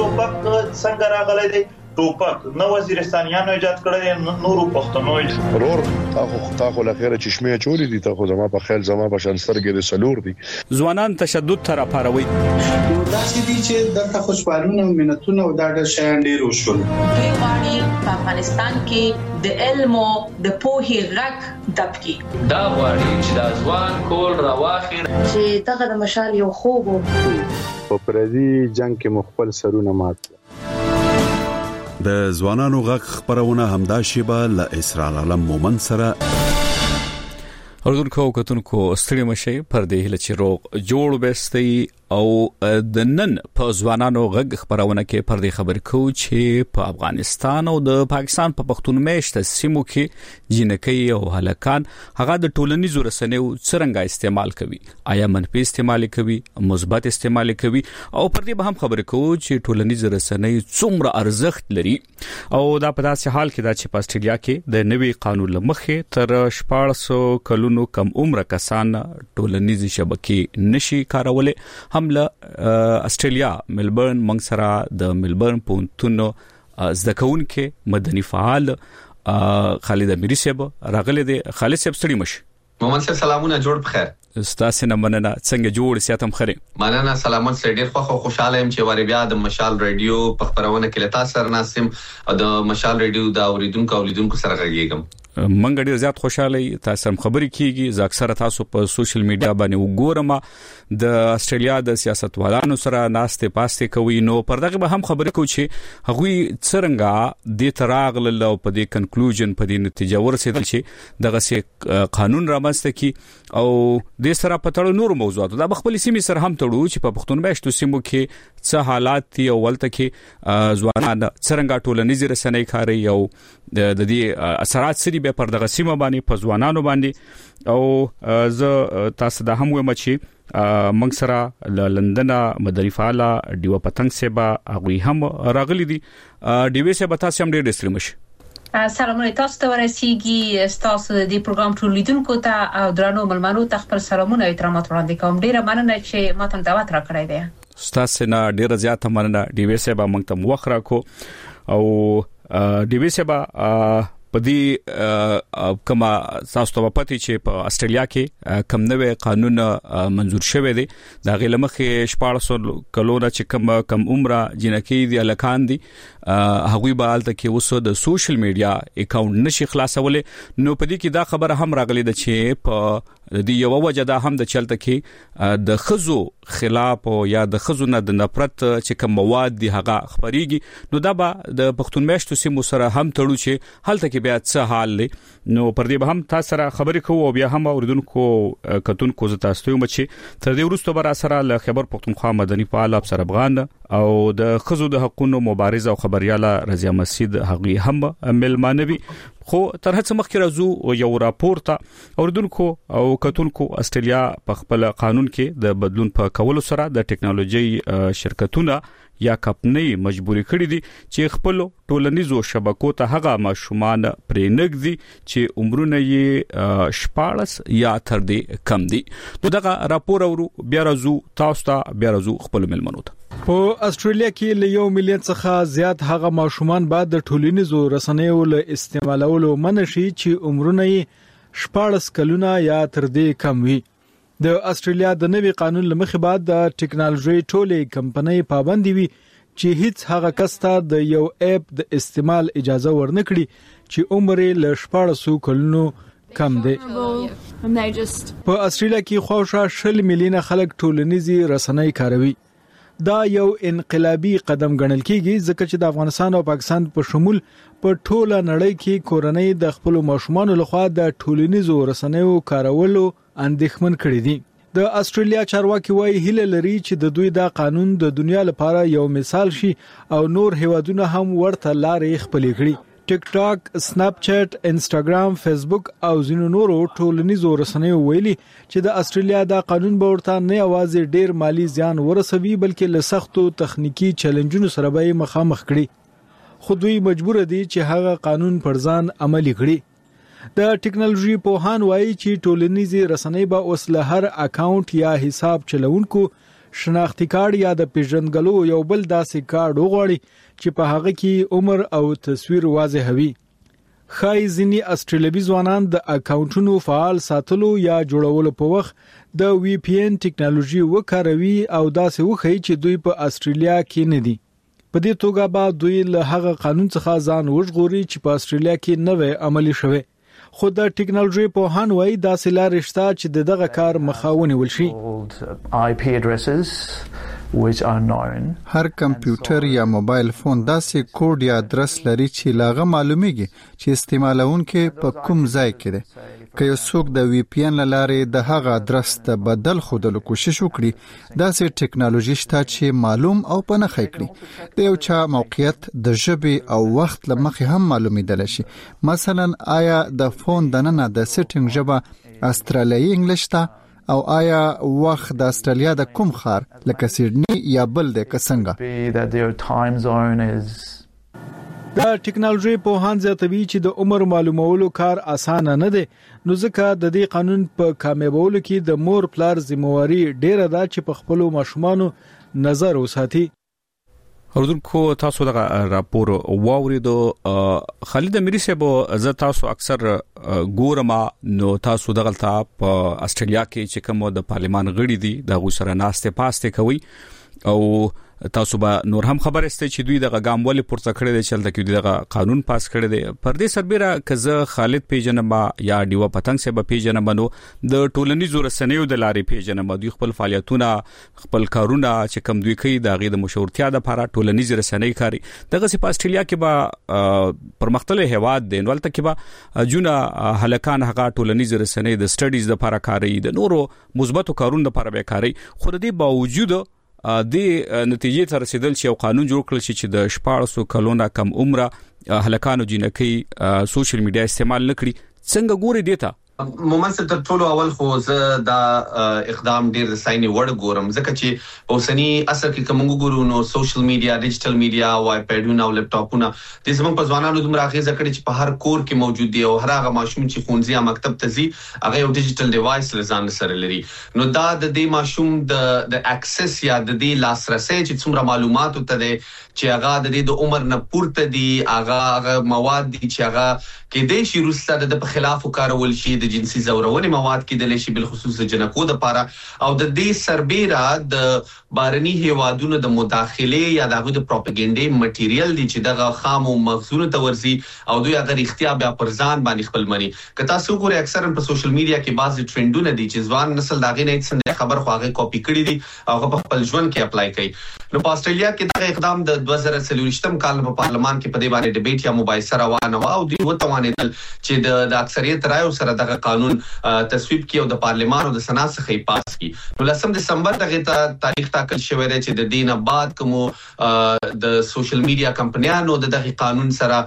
ټوپک څنګه راغلی دی؟ ټوپک نو وزیرستانیانو ایجاد کړی، نورو پښتنو ضرور تاخو لخيره چشمه چولې دي، تاخو زما په خیال زما په شانسترګې د سلور دي. ځوانان تشدد تر اپاروي داسې دي چې دغه خوشبالونه او منتونه او دا د شیان ډیر وشول. دوی غواړي په افغانستان کې د علم او د پوهې غږ دبکي. دا غواړي چې د ځوان کول راواخلي چې دغه د مشال یو خوب په پردي جنگ کې مخبل سرونه مات. د ځوانانو غږ خبرونه همدا شیبه ل اسرار عالم مومن سره اردوونکو کتونکو ستړي مشي پر دې هله چې روغ جوړ بستي او د نن په ځوانانو غږ خبرونه کې پر دې خبر کو چې په افغانستان او د پاکستان په پښتون میشت سیمو کې جنکۍ او هلکان هغه د ټولنیزو رسنیو څرنګه استعمال کوي، آیا منفي استعمال کوي، مثبت استعمال کوي، او پر دې به هم خبر کو چې ټولنیزو رسنۍ څومره ارزښت لري. او دا په داسې حال کې دا چې په استرالیا کې د نوي قانون لمخې تر 1400 کلونو کم عمر کسان ټولنیزي شبکې نشي کارولې. هم له استرالیا ملبورن منګسرا د ملبورن پونتونو زدکون کې مدني فعال خالد اميري صاحب راغله دي. خالد صاحب ستړي مش محمد صاحب سلامونه، جوړ بخیر. استاد نه مننه، څنګه جوړ سیاتم خره؟ مننه، سلامت سره ډیر خوشاله يم چې واره بیا د مشال رادیو په خبرونه کې لتا سره ناسم او د مشال رادیو دا اوریدونکو سره غږیږم. منګ ډیر زیات خوشاله تاسو خبرې کیږي. زه اکثره تاسو په سوشل میډیا باندې وګورم د استرالیا د سیاستوالانو سره ناشته پاسته کوي، نو پر دغه به هم خبرې کوي چې هغوی څرنګه د تراغل او په دې کنکلوژن په دې نتیجه ورسېدل چې دغه سي قانون رامنځته کی او د سره په تړو نور موضوعات دا خپل سیمې سره هم تړو چې په پښتون میشتو سیمو کې څه حالات دي او ولته کې ځوانان څرنګه ټولنیزي رسنۍ کاروي او د دې اثرات سری به پر دغه سیمه باندې په ځوانانو باندې. او زه تاسو د هم ومه چې منګسرا ل لندن مدري فعال دیو پتنګ سبا هغه هم راغلي دي. دیو سبا تاسو هم ډېر ستړي مشه. سلامونه تاسو ته ورسیږي، تاسو د پروګرام ټول لیدونکو ته او درنو ملمنو ته خپل سلامونه او احترامات وړاندې کوم. ډیره مننه چې ماته دعوت راکړی دی. تاسو نه ډیره زیاته مننه. ډیوی صاحب موږ ته وخت راکو او ډیوی صاحب په دې کما تاسو ته پاتې چې په استرالیا کې کم نوې قانون منزور شوی دی. دا غلمخه 1400 کلونه چې کم عمره جنکۍ دي الکان دي هغوی به الته کې وسو د سوشل میډیا اکاونټ نشي خلاصولې. نو په دې کې دا خبره هم راغلي ده چې په د یو وجه دا هم د چلته کې د خزو خلاف او یا د خزو نه د نفرت چې کوم مواد دي هغه خبريږي. نو دا به د پښتون میشتو سیمو سره هم تړو چې هلته کې بیا څه حال لري. نو پر دې به هم تاسو سره خبرې کوو او بیا هم اوریدونکو کتونکو زه تاسو ته مچ تر دې وروسته بر سره ل خبر پښتونخوا مدني فعال افسر افغان او د خزو د حقوقو مبارزه او خبرياله رضیا مسجد هغه هم ملمانوي. خو تر هڅه مخکې راځو یو راپور ته اوریدونکو او کتونکو استرالیا په خپل قانون کې د بدلون په کولو سره د ټکنالوژي شرکتونه یا کمپنۍ مجبوري کړې دي چې خپل ټولنیزو شبکو ته هغه ماشومان پرېنګدي چې عمرونه یې 14 یا تر دې کم دي. نو دغه راپور اورو بیا راځو تاسو ته بیا راځو خپل ملمنو ته. په استرالیا کې له 1 مليون څخه زیات هغه ماشومان بعد د ټولنیزو رسنیو له استعمالولو منشي چې عمرونه یې 14 کلونه یا تر دې کم وي. د استرالیا د نوي قانون لمخې بعد د ټکنالوژي ټولې کمپنۍ پابندي وي چې هیڅ هغه کس ته د یو اپ د استعمال اجازه ورنکړي چې عمر یې له 14 کلونو کم دی. په استرالیا کې خواوشا 10 ملیونه خلک ټولنیزي رسنۍ کاروي. دا یو انقلابي قدم ګڼل کیږي ځکه چې د افغانستان او پاکستان په شمول په ټوله نړۍ کې کورنۍ د خپل ماشومان لخوا د ټولنیزو رسنیو کارولو اندېښمن کړي دي. د استرالیا چارواکي وايي هیله لري چې د دوی دا قانون د دنیا لپاره یو مثال شي او نور هیوادونه هم ورته لارې خپلې کړي. ټیک ټاک، سناپ چیټ، انستګرام، فیسبوک او ځینو نورو ټولنیزو رسنیو ویلي چې د استرالیا دا قانون به ورته نه یوازې ډیر مالی زیان ورسوي بلکې له سختو تخنیکی چیلنجونو سره به مخامخ کړي. خو دوی مجبور دي چې هغه قانون پر ځان عملي کړي. د ټکنالوژي پوهان وایي چې ټولنیزي رسنۍ به اوس له هر اکاونټ یا حساب چلونکو شناختی کارت یا د پیژندګلو یو بل داسې کارت وغواړي چې په هغه کې عمر او تصویر واضح وي. خای ځینی استرالیوي ځوانان د اکاونټونو فعال ساتلو یا جوړولو په وخت د وی پی ان ټیکنالوژي وکاروي او داسې وخی چې دوی په استرالیا کې نه دي. په دې توګه به دوی له هغه قانون څخه ځان وژغوري چې په استرالیا کې نوې عملی شوی. خو د ټیکنالوژي په هان وای داسې لارې شته چې دغه کار مخاوني ولشي. IP addresses which are known. هر کمپیوټر یا موبایل فون داسې کوډ یا ادرس لري چې لاغه معلومیږي چې استعمالونکو په کوم ځای کې دی. که یو څوک د وی پی ان لارې د هغه ادرس ته بدل خودلو کوشش وکړي داسې ټیکنالوژي شته چې معلوم او پنهخې کړي. د یو چا موقعیت د ژبې او وخت لمخې هم معلومیدل شي. مثلا آیا د فون دننه د سیټینګ ژبه استرالیایي انګلیش ته او آیا وخت د استرالیا د کوم ښار لکه سیډنی یا بل د کسنګا. د ټیکنالوژي په هان زیاتوي چې د عمر معلومولو کار اسانه نه دی نو ځکه د دې قانون په کامیابولو کې د مور پلار ذمہواری ډیره ده چې په خپل ماشومانو نظر وساتي. اوردونکو تاسو دغه راپور واوریدو. خالد اميري صاحب زه تاسو اکثر ګورما نو تاسو دغه په استرالیا کې چې کوم د پارلمان غړي دي د غوسره ناشته پاسته کوي او تاسو به نور هم خبر استه چې دوی دغه ګام ولې پورته کړی دی چې دلته دغه قانون پاس کړی دی. پر دې سربېره کزه خالد پیجنم یا دیو پتنګ سبا پیجنم نو د ټولنیزو رسنیو د لارې پیجنم دوی خپل فعالیتونه خپل کارونه چې کم دوی کوي د غي د مشورتیا د لپاره ټولنیز رسنۍ کاری دغه په استرالیا کې به پرمختللي هواد دی. ولته کې به جونه هلکان هغه ټولنیز رسنۍ د سټډیز د لپاره کاری د نورو مثبتو کارونو لپاره به کاری. خو د دې باوجود د نتیجې ته رسیدل چې یو قانون جوړ کړل چې د 1400 کلونه کم عمره هلکانو جنکې سوشل میډیا استعمال نکړي. څنګه ګوري دیتا؟ مومنت تر ټولو اول خو زه دا اقدام ډیر رسایني وړ ګورم ځکه چې اوسنی اثر کې کوم ګورو نو سوشل میډیا ډیجیټل میډیا او آیپډونه او لپټاپونه د زموږ په ځوانانو دومره اغیزه کړې چې په هر کور کې موجود دي او هر هغه ماشوم چې ښوونځي یا مکتب ته ځي هغه یو ډیجیټل ډیوایس لزان سره لري. نو دا د دې ماشوم د اکسس یا د دې لاسرسي چې څومره معلومات ته دي چې هغه د دې د عمر نه پورته دي هغه مواد دي چې هغه کې د شي روسته د خلاف کارول شي د جنسي زورونې مواد کې د لشي بل خصوص جنکو د لپاره او د دې سربېره د بارني هیوادونو د مداخله یا دغه د پروپاګاندا مټیریل دي چې دغه خام او مغزونه ته ورزي او دوی هغه اختیار بیا پر ځان باندې خپل مني. که تاسو ګورئ اکثرا په سوشل میډیا کې بعضي ټرندونه دي چې ځوان نسل دغه نه څنګه خبر خواږه کاپی کړی دي او په خپل ژوند کې اپلای کوي. نو په استرالیا کې دغه اقدام د 2023م کال په پارلمان کې په دې باندې ډیبیټ یا مباحثه روانه و او دوی وتوانیدل چې د اکثریت رائے سره دغه قانون تصویب کړي او د پارلمان او د سنا څخه پاس کړي. نو 10 دسمبر دغه تاریخ ټاکل شوی دی چې د دینه بعد کوم د سوشل میډیا کمپنیانو دغه قانون سره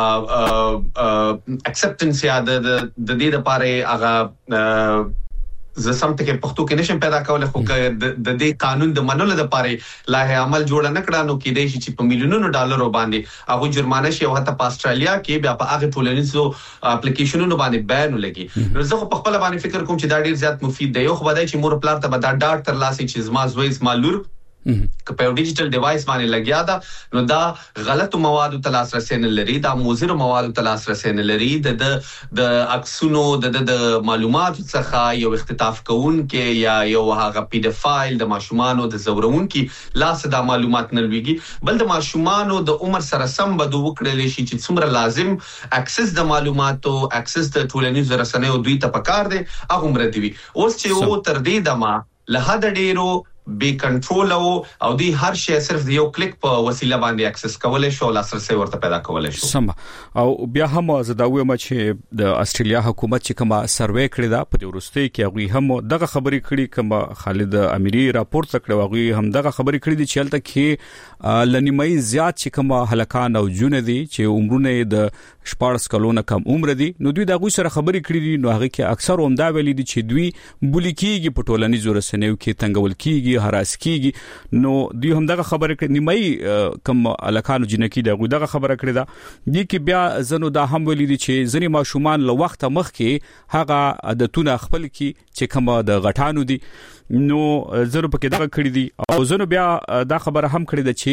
اکسپټنس یا د دې لپاره هغه زه سم ته پښتو کې نشم پیدا کولای خو د دې قانون د منلو لپاره لایحه عمل جوړ نه کړه نو کې دی چې په میلیونونو ډالرو باندې هغه جرمانه شي او حتی په استرالیا کې بیا په هغه ټولنیزو اپلیکیشنونو باندې بین ولګي. نو زه په خپل باندې فکر کوم چې دا ډیر زیات مفید دی. یو خو بدای چې مور پلار ته به دا ډاټ تر لاسي چې زما زوی زما لور که په ډیجیټل ډیوایس باندې لګیا دا نو دا غلط مواد ته لاسرسي نه لري دا موزر مواد ته لاسرسي نه لري د عکسونو د معلومات څخه یو اختطاف کوونکې یا یو هغه پی ډی فایل د ماشومانو د زورونکې لاس د معلومات نه لويږي بل د ماشومانو د عمر سره سم بده وکړل شي چې څومره لازم اکسس د معلوماتو اکسس د ټولنیزو رسنیو دوی ته پکار دي هغه مرتبي اوس چې و تر دې دمه له حد ډیرو بی کنټرول او دی هر شی صرف یو کلیک په وسیله باندې اکسس کولای شو لاسرسي ورته پیدا کولای شو. سم او بیا هم زداوی ما چې د استرالیا حکومت چې کومه سروې کړی دا په ورستۍ کې هغه هم دغه خبرې کړي کوم خالد اميري راپورټ کړو هغه هم دغه خبرې کړي دي چې هلته کې لنیمای زیات چې کومه هلکان او جون دي چې عمرونه د 14 کلونه کم عمر دي نو دوی دغه سره خبرې کړي دي نو هغه کې اکثر هم دا ویلي دي چې دوی بولی کېږي په ټولنیزو رسنیو کې تنګول کېږي هراس کېږي نو دوی هم دغه خبره کړي نیمای کم الکانو جنکی دغه خبره کړي دا دي کې بیا زنو دا هم ویلي دي چې ځنی ماشومان له وخت مخ کې هغه عادتونه خپل کی چې کوم د غټانو دي نو زره پکې دغه کړی دي او زنه بیا دا خبره هم کړی ده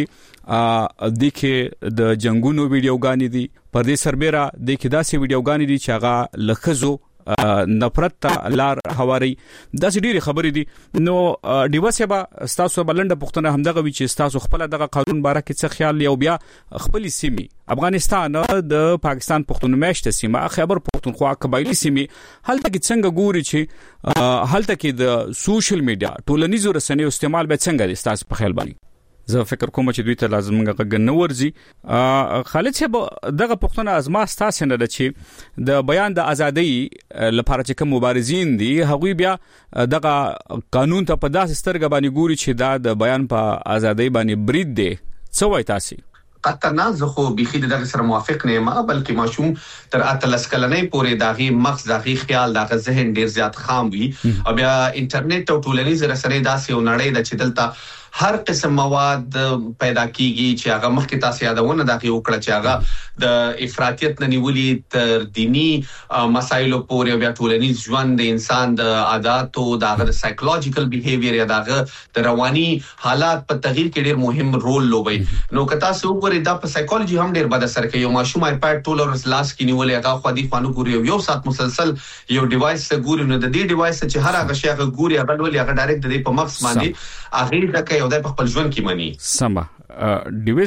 چې د کې د جنگونو ویډیوګانی دي پر دې سربېره د کې داسې ویډیوګانی دي چې هغه لخصو نفرت ته لار هواري د ډېری خبرې دي نو ډیوسه به تاسو بلنده پښتنه هم دغه وی چې تاسو خپل دغه قانون باره کې څه خیال یو بیا خپل سیمه افغانستان د پاکستان پښتون میشته سیمه خبر پښتونخوا قبایلی سیمه هلته کې څنګه ګوري چې هلته کې د سوشل میډیا ټولنیزو رسنیو استعمال به څنګه دي تاسو په خیال باندې زه فکر کوم چې دوی ته لازم غږ نه ورځي خالد صاحب دغه پښتنه ازما تاسو نه د چې د بیان د ازادۍ لپاره چې کوم مبارزین دي هغوی بیا دغه قانون ته په داسې سترګه باندې ګوري چې دا د بیان په ازادۍ باندې برید دی څه وایي تاسو قطعا زه خو بيخي دغه سره موافق نه یم بلکې ماشوم تر اتلس کلنې پورې داغي مغز داغي خیال داغه ذهن ډیر زیات خام وي او بیا انټرنیټ او ټولنیز رسنۍ داسې ونړۍ د چدلتا هر قسم مواد پیدا کیږي چې هغه مخکې تاسو یادونه دغه وکړه چې هغه د افراطیت نه نیولې تر دینی مسایلو پورې بیا ټولنیز ژوند د انسان د عادتو دغه سایکولوژیکل بیهیویر یا دغه د رواني حالات په تغییر کې ډیر مهم رول لوبي نو که تاسو وګورئ دا په سایکولوژي هم ډیر بد اثر کوي یو ماشوم آیپاد ټول ورځ لاس کې نیولې هغه خو دي فانو ګوري یو سات مسلسل یو ډیوایس ته ګوري نو د دې ډیوایس چې هر هغه شی هغه ګوري هغه ولې هغه ډایرکټ د په مغز باندې هغه د کوي د خپل ژوند کې مني سما ډیوې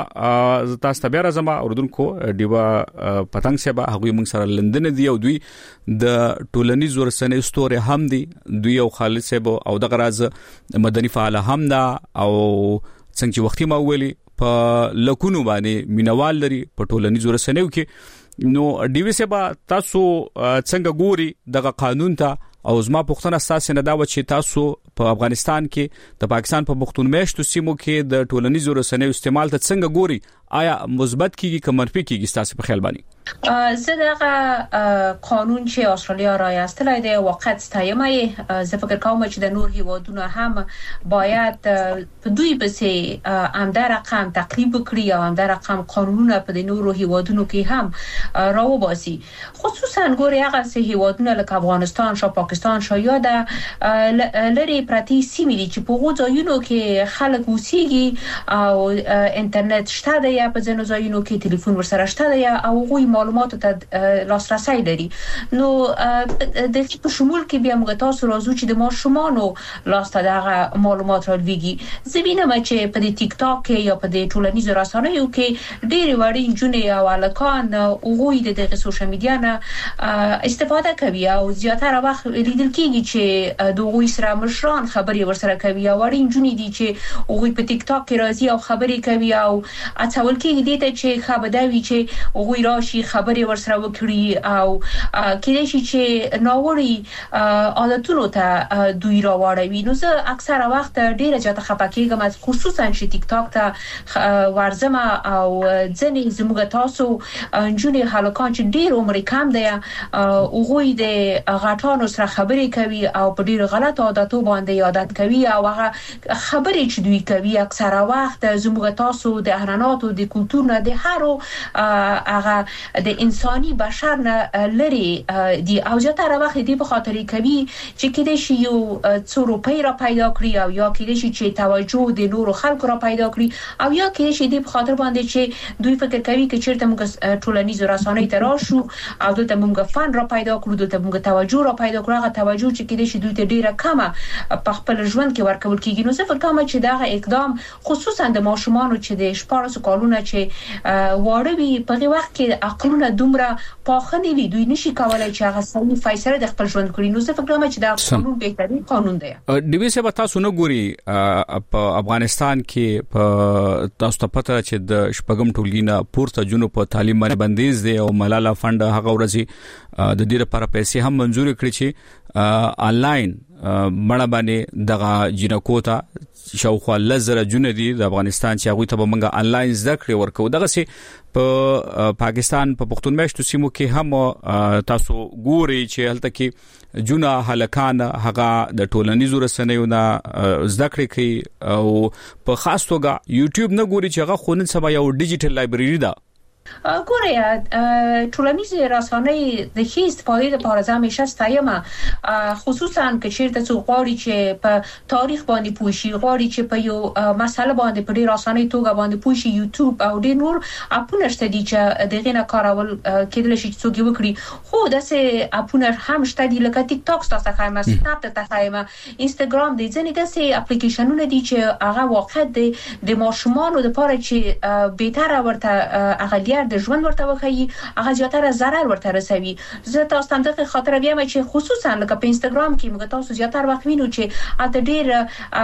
سبا تاسو ته بیا راځم اوردونکو ډیوا پتنګ سبا هغه موږ سره لندن دی او دوی د ټولنیز ورسنې ستوري هم دي دوی او خالد سبا او د غراز مدني فعال هم دا او څنګه چې وختي ما ویلي په لکونو باندې مینوال لري په ټولنیز ورسنېو کې نو ډیوې سبا تاسو څنګه ګوري دغه قانون ته او زما پښتنه اساس نه دا و چې تاسو په افغانستان کې د پاکستان په پښتون میشتو سیمو کې د ټولنیزو رسنیو استعمال ته څنګه ګوري آیا مثبت کیږي که منفي کیږي تاسو په خیال باندې زه دغه قانون چې استرالیا راوستلای دی واقعا ستایمه زه فکر کوم چې د نور هیوادونو هم باید په دوی بسې همدار رقم تقریب کړی او همدار رقم قانونونه په نور هیوادونو کې هم راوباسي خصوصا ګوري هغه سه هیوادونه لکه افغانستان شو پاکستان شو یا د لری پراتی سیمې چې په غوځایونو کې خلک اوسېږي او انټرنیټ شته دی په ځینو ځایونو کې ټلیفون ورسره شته دی او غوي معلوماتو ته لاسرسي لري نو د په شمول کې بیا موږ تاسو راځو چې د ماشومانو لاسته دغه معلومات راوړي زبینه چې په ټیک ټاک یا په ټولنیزو رسنیو کې ډېر وړي جنې او الکان غوي د سوشل میډیا نه استفاده کوي او زیاتره وخت لیدل کېږي چې د غوي سره مشران خبري ورسره کوي او وړي جنې دي چې غوي په ټیک ټاک کې راځي او خبري کوي او اڅول کېږي دي چې خبرداوي چې غوي راشي خبري ورسره وکړي او کله چې ناوړي عادتونو ته دوی راوړوي نو زه اکثره وخت ډیره جاته خپکیږم خصوصا چې ټیک ټاک ته ورزمه او ځنې زموږ تاسو جنې هلکان چې ډیر عمر کم دی او غوي د غټانو سره خبري کوي او په ډیر غلط عادتو باندې عادت کوي او هغه خبري چې دوی کوي اکثره وخت زموږ تاسو د اهراناتو د کلتور نه د هرو هغه د انساني بشر نه لري دی او زیاتره وخت دی په خاطر کوي چې کله شي یو څو روپۍ را پیدا کړی او یا کله شي چې توجه د نورو خلکو را پیدا کړی او یا کله شي دی په خاطر باندې چې دوی فکر کوي چې چیرته موږ ټولنیزو رسنیو ته راشو او دلته موږ فن را پیدا کړو دلته موږ توجه را پیدا کړو هغه توجه چې کله شي دوی ته ډیره کمه په خپل ژوند کې ورکول کیږي نو زه فکر کوم چې دا اقدام خصوصا د ماشومانو چې د شپارسو کالونو چې واړوي په وخت کې عقلونه دومره پاخنی وي دوی نشي کولای چې هغه سمي فیصله د خپل ژوند کړي نو زه فکر کوم چې دا قانون بهترین قانون دی ډیوی سبا تاسو نه ګوري په افغانستان کې په تاسو ته پته چې د شپږم ټولګي پورته جنو په تعلیم باندې بندیز دی او ملاله فند هغه ورځي د دې لپاره پیسې هم منزور کړې چې آنلاین مړه باندې دغه جنکو ته شاوخوا لزر جن دي د افغانستان چې هغه ته به موږ آنلاین زده کړې ورکو دغه سي په پاکستان په پښتون میشتو سیمو کې هم تاسو ګوري چې هلته کې جنا هلکان هغه د ټولنیزو رسنیو نه زده کړې کوي او په خاص توګه یوټیوب نه ګوري چې هغه خونن سبا یو ډیجیټل لایبرری ده ګوره ټولنیزه رسانه د هیڅ استفاده لپاره همیشه ستایم، خصوصا که چیرته څو غواړي چې په تاریخ باندې پوه شي، غواړي چې په یو مسله باندې په ډیر اسانه توګه باندې پوه شي. یوټیوب او ډیر نور اپونه شته دي چې دغه نه کارول کېدل شي چې څوک وکړي. خو داسې اپونه هم شته دي لکه ټیک ټاک تاسو ښایم، سناپ تاسو ښایم، انستګرام دي، ځنې داسې اپلیکیشنونه دي چې هغه واقع د ماشومانو لپاره چې بهتره ورته اغلیار د ژوند ورته وخی، هغه زیاتره ضرر ورته رسوي. زه تاسو ته دغه خاطر بیا چې خصوصا لکه په انستګرام کې موږ تاسو زیاتره وخت وینو چې اته ډیر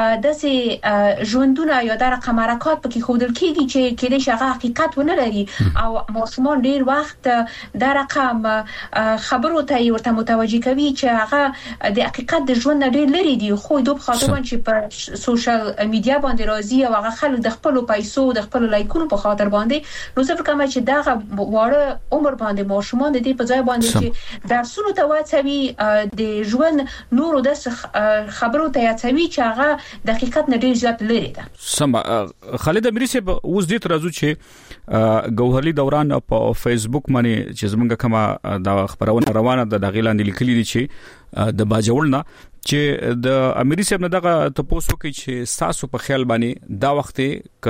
داسې ژوندونه یا د رقم حرکات پکې خودل کېږي چې کله شغه حقیقت ونه لري او ماشومان ډیر وخت د رقم خبرو ته ورته متوجي کوي چې هغه د حقیقت د ژوند ډیر لري دي. خو دوی خاطر چې په سوشل میډیا باندې راځي او هغه خلک د خپل پیسو د خپل لایکونو په خاطر باندې نو څه کوم چې دغه وړه عمر باندې ماشومان د دې په ځای باندې چې درسونو ته واچوي د ژوند نورو د خبرو ته واچوي چې هغه د حقیقت نه ډیر زیات لري ده. سم خالد امری صاحب اوس دې ترازو چې ګوهرلی دوران په فیسبوک باندې چې زمونږ کما د خبرونه روانه د غیلاندې لیکلي دي چې د باجوړنا چې د امری صاحب نه دغه تاسو کې چې تاسو په خیال باندې دا وخت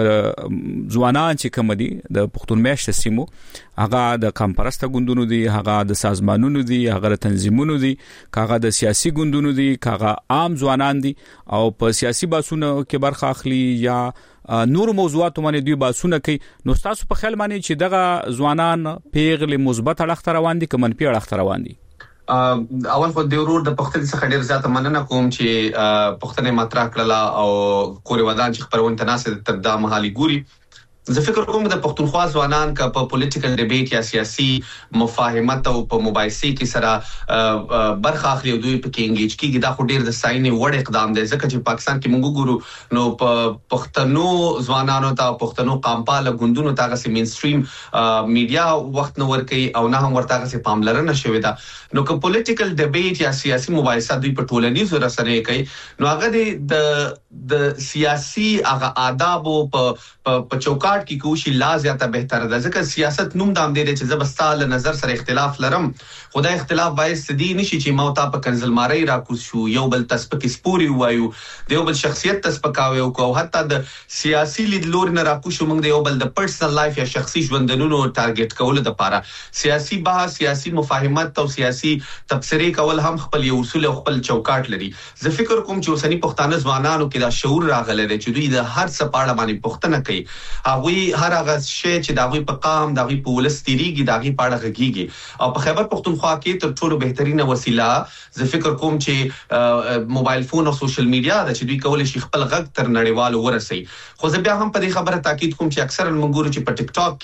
ک ځوانان چې کوم دي د پښتون میاشت سیمو هغه د کمپرسته ګوندونو دي، هغه د سازمانونو دي، هغه د تنظیمونو دي، هغه د سیاسي ګوندونو دي، هغه عام ځوانان دي او په سیاسي باسونو کې برخه اخلي یا نور موضوعات باندې دوی باسونه کوي. نو تاسو په خیال باندې چې دغه ځوانان پیغله مثبت اړخ روان دي که منفي اړخ روان دي؟ اول خو د ورور د پښتني څخه ډیر زیاته مننه کوم چې پښتني مطرح کړله او کوري ودان چې خبرونه تناسب تر دا مهالي ګوري. زه فکر کوم د پښتونخوا ځوانان کا په پولیټیکل ډیبیټ یا سیاسي مفاهمت او په مباحثه کې سره برخه اخلي او دوی په کې انګیج کیږي. دا خو ډیر د سايني وړ اقدام دی ځکه چې پاکستان کې موږ ګورو نو په پښتنو ځوانانو ته پښتنو قامپاله ګوندونو ته غسي مینستریم میډیا وخت نو ورکي او نه هم ورته غسي پاملرنه شوې ده. نو که پولیټیکل ډیبیټ یا سیاسي مباحثه دوی په ټولنیزو رسنۍ کوي نو هغه د سیاسي هغه آداب په چوکاټ کې کوشي لا زیاته بهتره ده ځکه سیاست نوم دام دی چې زبستاله نظر سره اختلاف لرم خدای اختلاف باعث دي نشي چې موتا په کنزلماری راکوس شو یو بل تسپکی سپوري وایو د یو بل شخصیت تسپکاوي او حتی د سیاسي لیدلور نه راکوس موږ د یو بل د پرسنل لایف یا شخصي ژوندونو ټارګټ کول د لپاره سیاسي بحث سیاسي مفاهمت او سیاسي تبصره کول هم خپل یو اصول او خپل چوکاټ لري. زه فکر کوم چې اوسنی پښتانه ځوانانو کې دا شعور راغلی دی چې دوی د هر څه په اړه باندې پوښتنه کوي. هغه هر هغه شی چې داوی په قام داوی په ولستيريږي داغي پاړه غږیږي او په خیبر پختونخوا کې تر ټولو بهترینه وسیله زه فکر کوم چې موبایل فون او سوشل میډیا د چې دوی کولای شي خپل غږ تر نړیوالو ورسي. خو زه بیا هم په دې خبره تاکید کوم چې اکثرا موږ ګورو چې په ټیک ټاک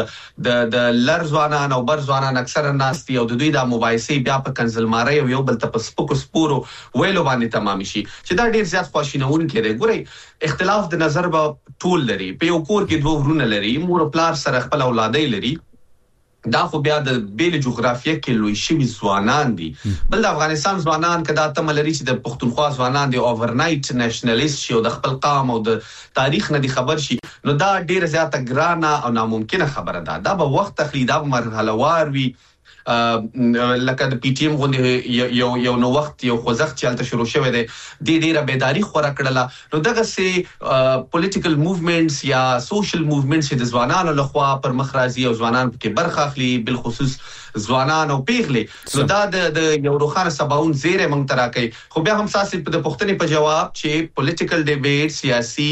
کې د لر ځوانان او بر ځوانان اکثرا ناستي او د دوی د مباحثه بیا په کنزلماری او یو بل ته په سپکو سپورو ویلو باندې تمام شي چې دا ډیر زیات خواشینون کړي. ګورئ اختلاف د نظر به ټول لري په یو کور کې دوه ورونه لري مور او پلار سره خپل اولادې لري دا خو بیا د بیل جغرافیه کې لوی شوی ځوانان دي. بل د افغانستان ځوانان کدا تم لري چې د پښتونخوا ځوانان دی اوورنایټ نېشنلیست شي او د خپل قام او د تاریخ نه دی خبر شي نو دا ډیر زیاته ګرانه او ناممکنه خبره ده. دا به وخت تخلید به مرحله وار وي لکه د پی ټی ایم غونډه یو نو وخت یو خوځښت چلته شروع شوه دی د ډیره بیداری خورا کړله نو دغه سي پولیټیکل موومېنټس یا سوشل موومېنټس د ځوانانو لخوا پر مخ راځي او ځوانان کې برخه اخلي بل خصوص ځوانان او پیغلې نو دا د یو روخانه سباون زیره مونږ تراکي. خو بیا هم ساسي د پښتني په جواب چې پولیټیکل ډیبیټ سیاسي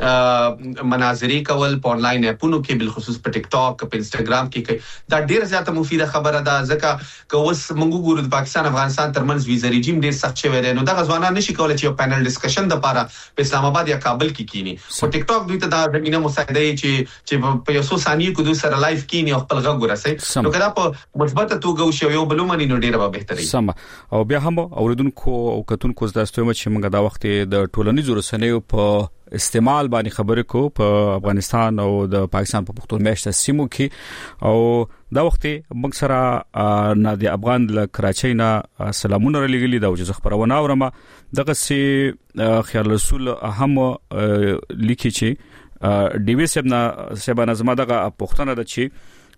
مناظرې کول په انلاین اپونو کې بل خصوص په ټیک ټاک په انستګرام کې دا ډیره زیاته مفیده خبره ده ځکه که اوس موږ ګورو د پاکستان افغانستان ترمنځ ویزا ریجیم ډیر سخت شوی دی نو دا ځوانان نشي کولای چې یو پینل ډسکشن د لپاره په اسلام آباد یا کابل کې کینی په ټیک ټاک دوی ته دا زمينه مساعده چې په یو څو ثانیې کې دوی سره لایف کینی او خپل غږ ورسي نو کدا په مثبت توګه شو یو بلومنی نو ډیره به بهتري سم او بیا هم اوریدونکو او کتونکو زداستوم چې موږ دا وخت د ټولنیزو رسنیو په استعمال باندې خبرې کو په افغانستان او د پاکستان په پښتون میاشت سیمو کې او دا وخت موږ سره نادي افغان له کراچۍ نه سلامونه لګلي دا چې خبرونه اورم دغه سي خیال رسول هم لیکي چې ډي وی سبنا زما دغه پښتنه د چې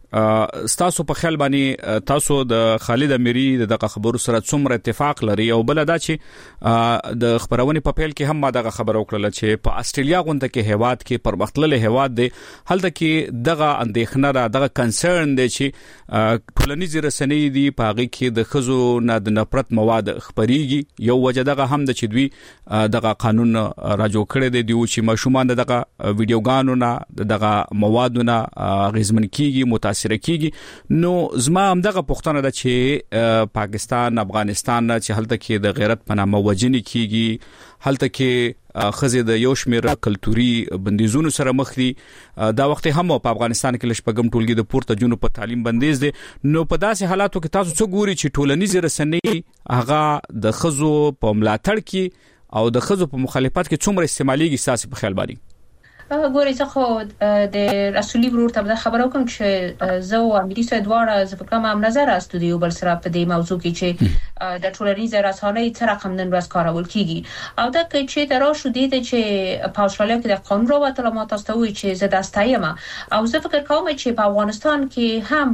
تاسو په خیال باندې تاسو د خالد اميري د خبرو سره څومره اتفاق لري او بل دا چې د خبرونه په پیل کې هم ما دغه خبر وکړه چې په استرالیا غونډه کې هیواد کې پرمختللي هیواد دی هلته کې دغه اندېښنه را دغه کنسرن دی چې ټولنیز رسنۍ دی په هغه کې د خزو نه د نفرت مواد خبريږي یو وجه دغه هم د چې دوی دغه قانون راجو کړی دی چې ماشومان دغه ویډیوګانو نه دغه موادونه غیزمن کیږي متاثر کیږي نو زما هم دغه پښتنه ده چې پاکستان افغانستان چې هلته کې د غیرت په نامه وجنې کیږي هلته کې خزه د یو شمیر کلتوري بندیزونو سره مخ دي دا وخت هم په افغانستان کې لشپګم ټولګي د پورته جنو په تعلیم بندیز دي نو په داسې حالاتو کې تاسو څه ګوري چې ټولنیز رسنۍ هغه د خزو په ملاتړ کې او د خزو په مخالفت کې څومره استعماليږي ساسي په خیال باندې ګورې څه خو د رسولي ورور ته خبرو کوم چې زه او اميري سره دواړه ز فکر کوم نظر استودیو بل سره په دې موضوع کې چې د ټولنیز رسنۍ تر رقم نن ورځ کارول کیږي او دا چې درا شو دي چې په استرالیا کې د قانون راوته ما تاسو ته وی چې زه داستایم او زه فکر کوم چې په افغانستان کې هم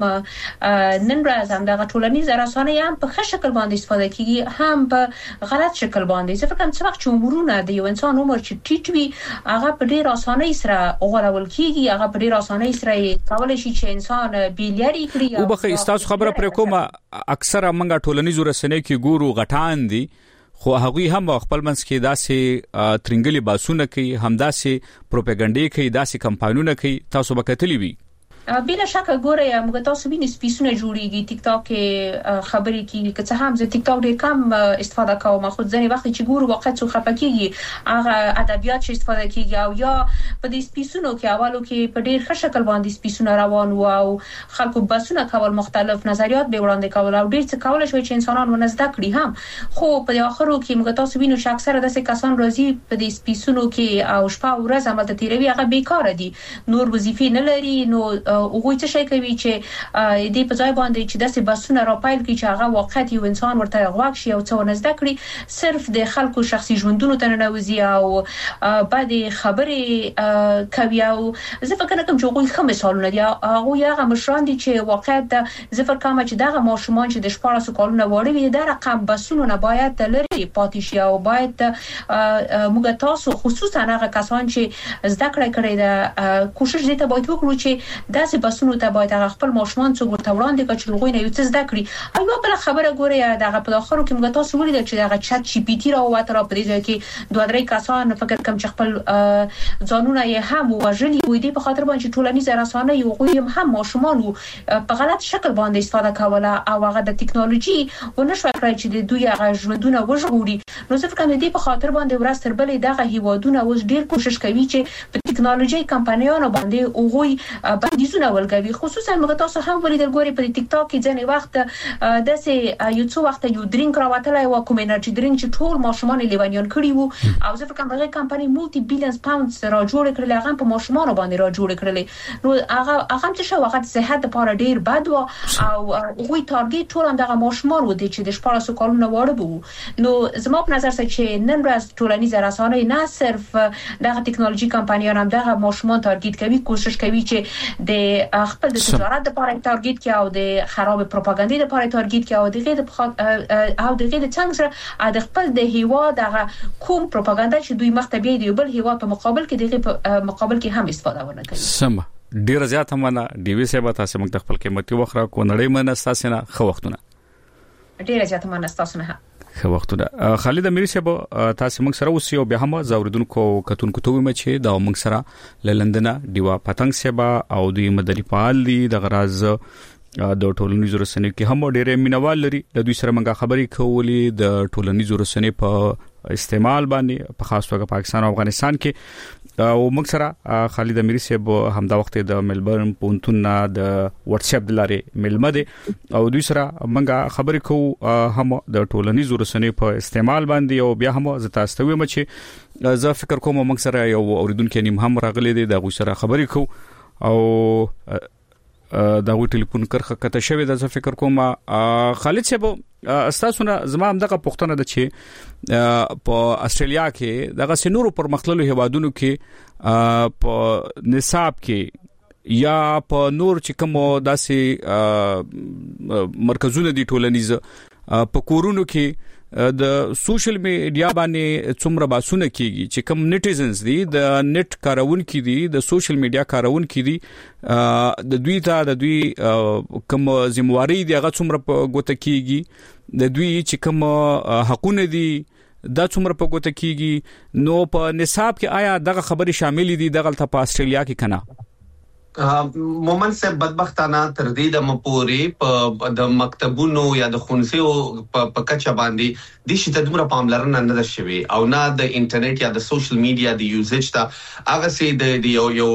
نن ورځ هم د ټولنیز رسنۍ هم په ښه شکل باندې استفاده کیږي هم په غلط شکل باندې زه فکر کوم چې وخت چې عمرونه د یو انسان عمر چې ټیټ وي هغه په ډیر اسانه سره غوړول کیږي هغه په ډیر اسانه سره کولای شي چې انسان بیلاری کړي او بخې تاسو خبره پر کومه اکثره منګه ټولنیز رسنۍ کې ګورو غټان دي خو هغه هم خپل منځ کې داسې ترنګلي باسونه کوي هم داسې پروپاګاندا کوي داسې کمپاینونه کوي تاسو به کتلی وي بلا شک ګوره موږ تاسو وینئ سپیسونه جوړیږي ټیک ټاک کې خبرې کیږي که څه هم زه ټیک ټاک ډیر کم استفاده کوم خو ځینې وخت چې ګورو واقعا څو خپکیږي هغه ادبیات چې استفاده کیږي او یا په دې سپیسونو کې اولو کې په ډیر ښه شکل باندې سپیسونه روان وو او خلکو بسونه کول مختلف نظریات به وړاندې کول او ډیر څه کول شوی چې انسانان ونزده کړي هم خو په اخرو کې موږ تاسو وینو چې اکثره داسې کسان راځي په دې سپیسونو کې او شپه او ورځ عمل تیروي هغه بیکاره دي نور وظیفې نه لري نو هغه څه شي کوي چې دې په ځای باندې چې داسې بسونه راپایل کی چې هغه واقعیت یو انسان ورته غواړي شي او څو نزد کړي صرف د خلکو شخصي ژوندونو ته نه وزي او بعد خبرې کوي او زه فکر کوم چې هغه ښه مثالونه دي هغه هغه مشران دي چې واقعیت زه فکر کوم چې دغه ماشومان چې د 14 کالونو وړي وي د رقم بسونه نه باید لري پاتې شي او باید موږ تاسو خصوصا هغه کسان چې زده کړې د کوشش دي ته باید وکړو چې داسې بسونه ته باید خپل ماشومان څو ورته وړاندې کړي چې لغوی نه یو څه زده کړي او بل خبره ګوره دغه په اخرو کې موږ تاسو ولیدل چې دغه چات جی پی ټی راوته را پدې ځای کې دوه درې کسان فکر کوم چې خپل ځانونه یې هم وژلي وي د په خاطر باندې ټولنیز رسنۍ یو هم ماشومان په غلط شکل باندې استفاده کوله او هغه د ټکنالوژي ونشو کړی چې د دوی هغه ژوندونه وژغوري نو څه فکر دې په خاطر باندې ورځ تر بلې دغه هیوادونه اوس ډیر کوشش کوي چې په ټکنالوژي کمپنیانو باندې اوغوي بندیزونه ولګوي خصوصا موږ تاسو هم ولیدل ګوري په ټیک ټاک کې ځنې وخت داسې یو څو وخت یو ډرینګ راوتلای و کوم انرژي ډرینګ چې ټول ماشومان لیوانیان کړی وو او زه فکر کوم هغه کمپنی مولټي بیلیونز پاونډز را جوړ کړل هغه په ماشومان باندې را جوړ کړل نو هغه چې شو هغه صحت لپاره ډیر بد و او هغه ټارګټ ټول هغه ماشومان و چې د 14 کالونو وړ وو نو زما په نظر چې نن ورځ ټولنیز رسنۍ نه صرف دغه ټکنالوژي کمپنیان هم دغه ماشومان ټارګټ کوي کوشش کوي چې د خپل د تجارت لپاره ټارګټ کوي او د خراب پروپاګاندا لپاره ټارګټ کوي او دغه د څنګه سره د خپل د هیوا دغه کوم پروپاګاندا چې دوی مختبي دی بل هیوا په مقابل کې دغه مقابل کې هم استفاده ونه کوي سم ډیر زیات همنا ډي وی سیبا تاسو موږ خپل قیمتي وخت را کو نړۍ من اساس نه خو وختونه ډیر زیات همنا تاسو نه خو وختونه خالد اميري صاحب تاسو موږ سره اوسئ او بیا هم زوردونکو کتونکو ته ومه چې دا موږ سره لندن دیوا پتنګ صاحب او دوی مدني فعال دي د غراز د ټولنیزو رسنیو کې هم ډېر مینوال لري د دوی سره موږ خبرې کولې د ټولنیزو رسنیو په استعمال باندې په خاص توګه پاکستان او افغانستان کې او موږ سره خالد اميري صاحب همدا وخت د ملبورن پونتون د واتس اپ د لارې ملمه دي او دوی سره موږ خبرې کوو هم د ټولنیزو رسنیو په استعمال باندې او بیا هم زه تاسو ته وایم چې زه فکر کوم موږ سره یو اوریدونکو نیم هم راغلي دي د غو سره خبرې کوو او دا وی ټلیفون کرخه کته شوی د فکر کوم خالد صاحب استاسو نه زما هم دغه پښتنه د چې په استرالیا کې دغه سنورو پر مخللو هوادونو کې په نصاب کې یا په نور چې کوم داسې مرکزونه دي ټولنیز په کورونو کې د سوشل میډیا باندې څومره باسونه کیږي چې کوم نیټیزنز دي د نیټ کارونکو دي د سوشل میډیا کارونکو دي د دوی کوم ذمہواری دي هغه څومره په ګوته کیږي د دوی چې کوم حقونه دي دا څومره په ګوته کیږي نو په نصاب کې آیا دغه خبري شامل دي دغه په استرالیا کې کنه مومن سے بدبختانه تر دې د مپوري په د مکتبونو یا د خونسيو په کچا باندې د شته دومره پاملرنه نه ده شوی او نه د انټرنیټ یا د سوشل میډیا د یوزج ته هغه سي د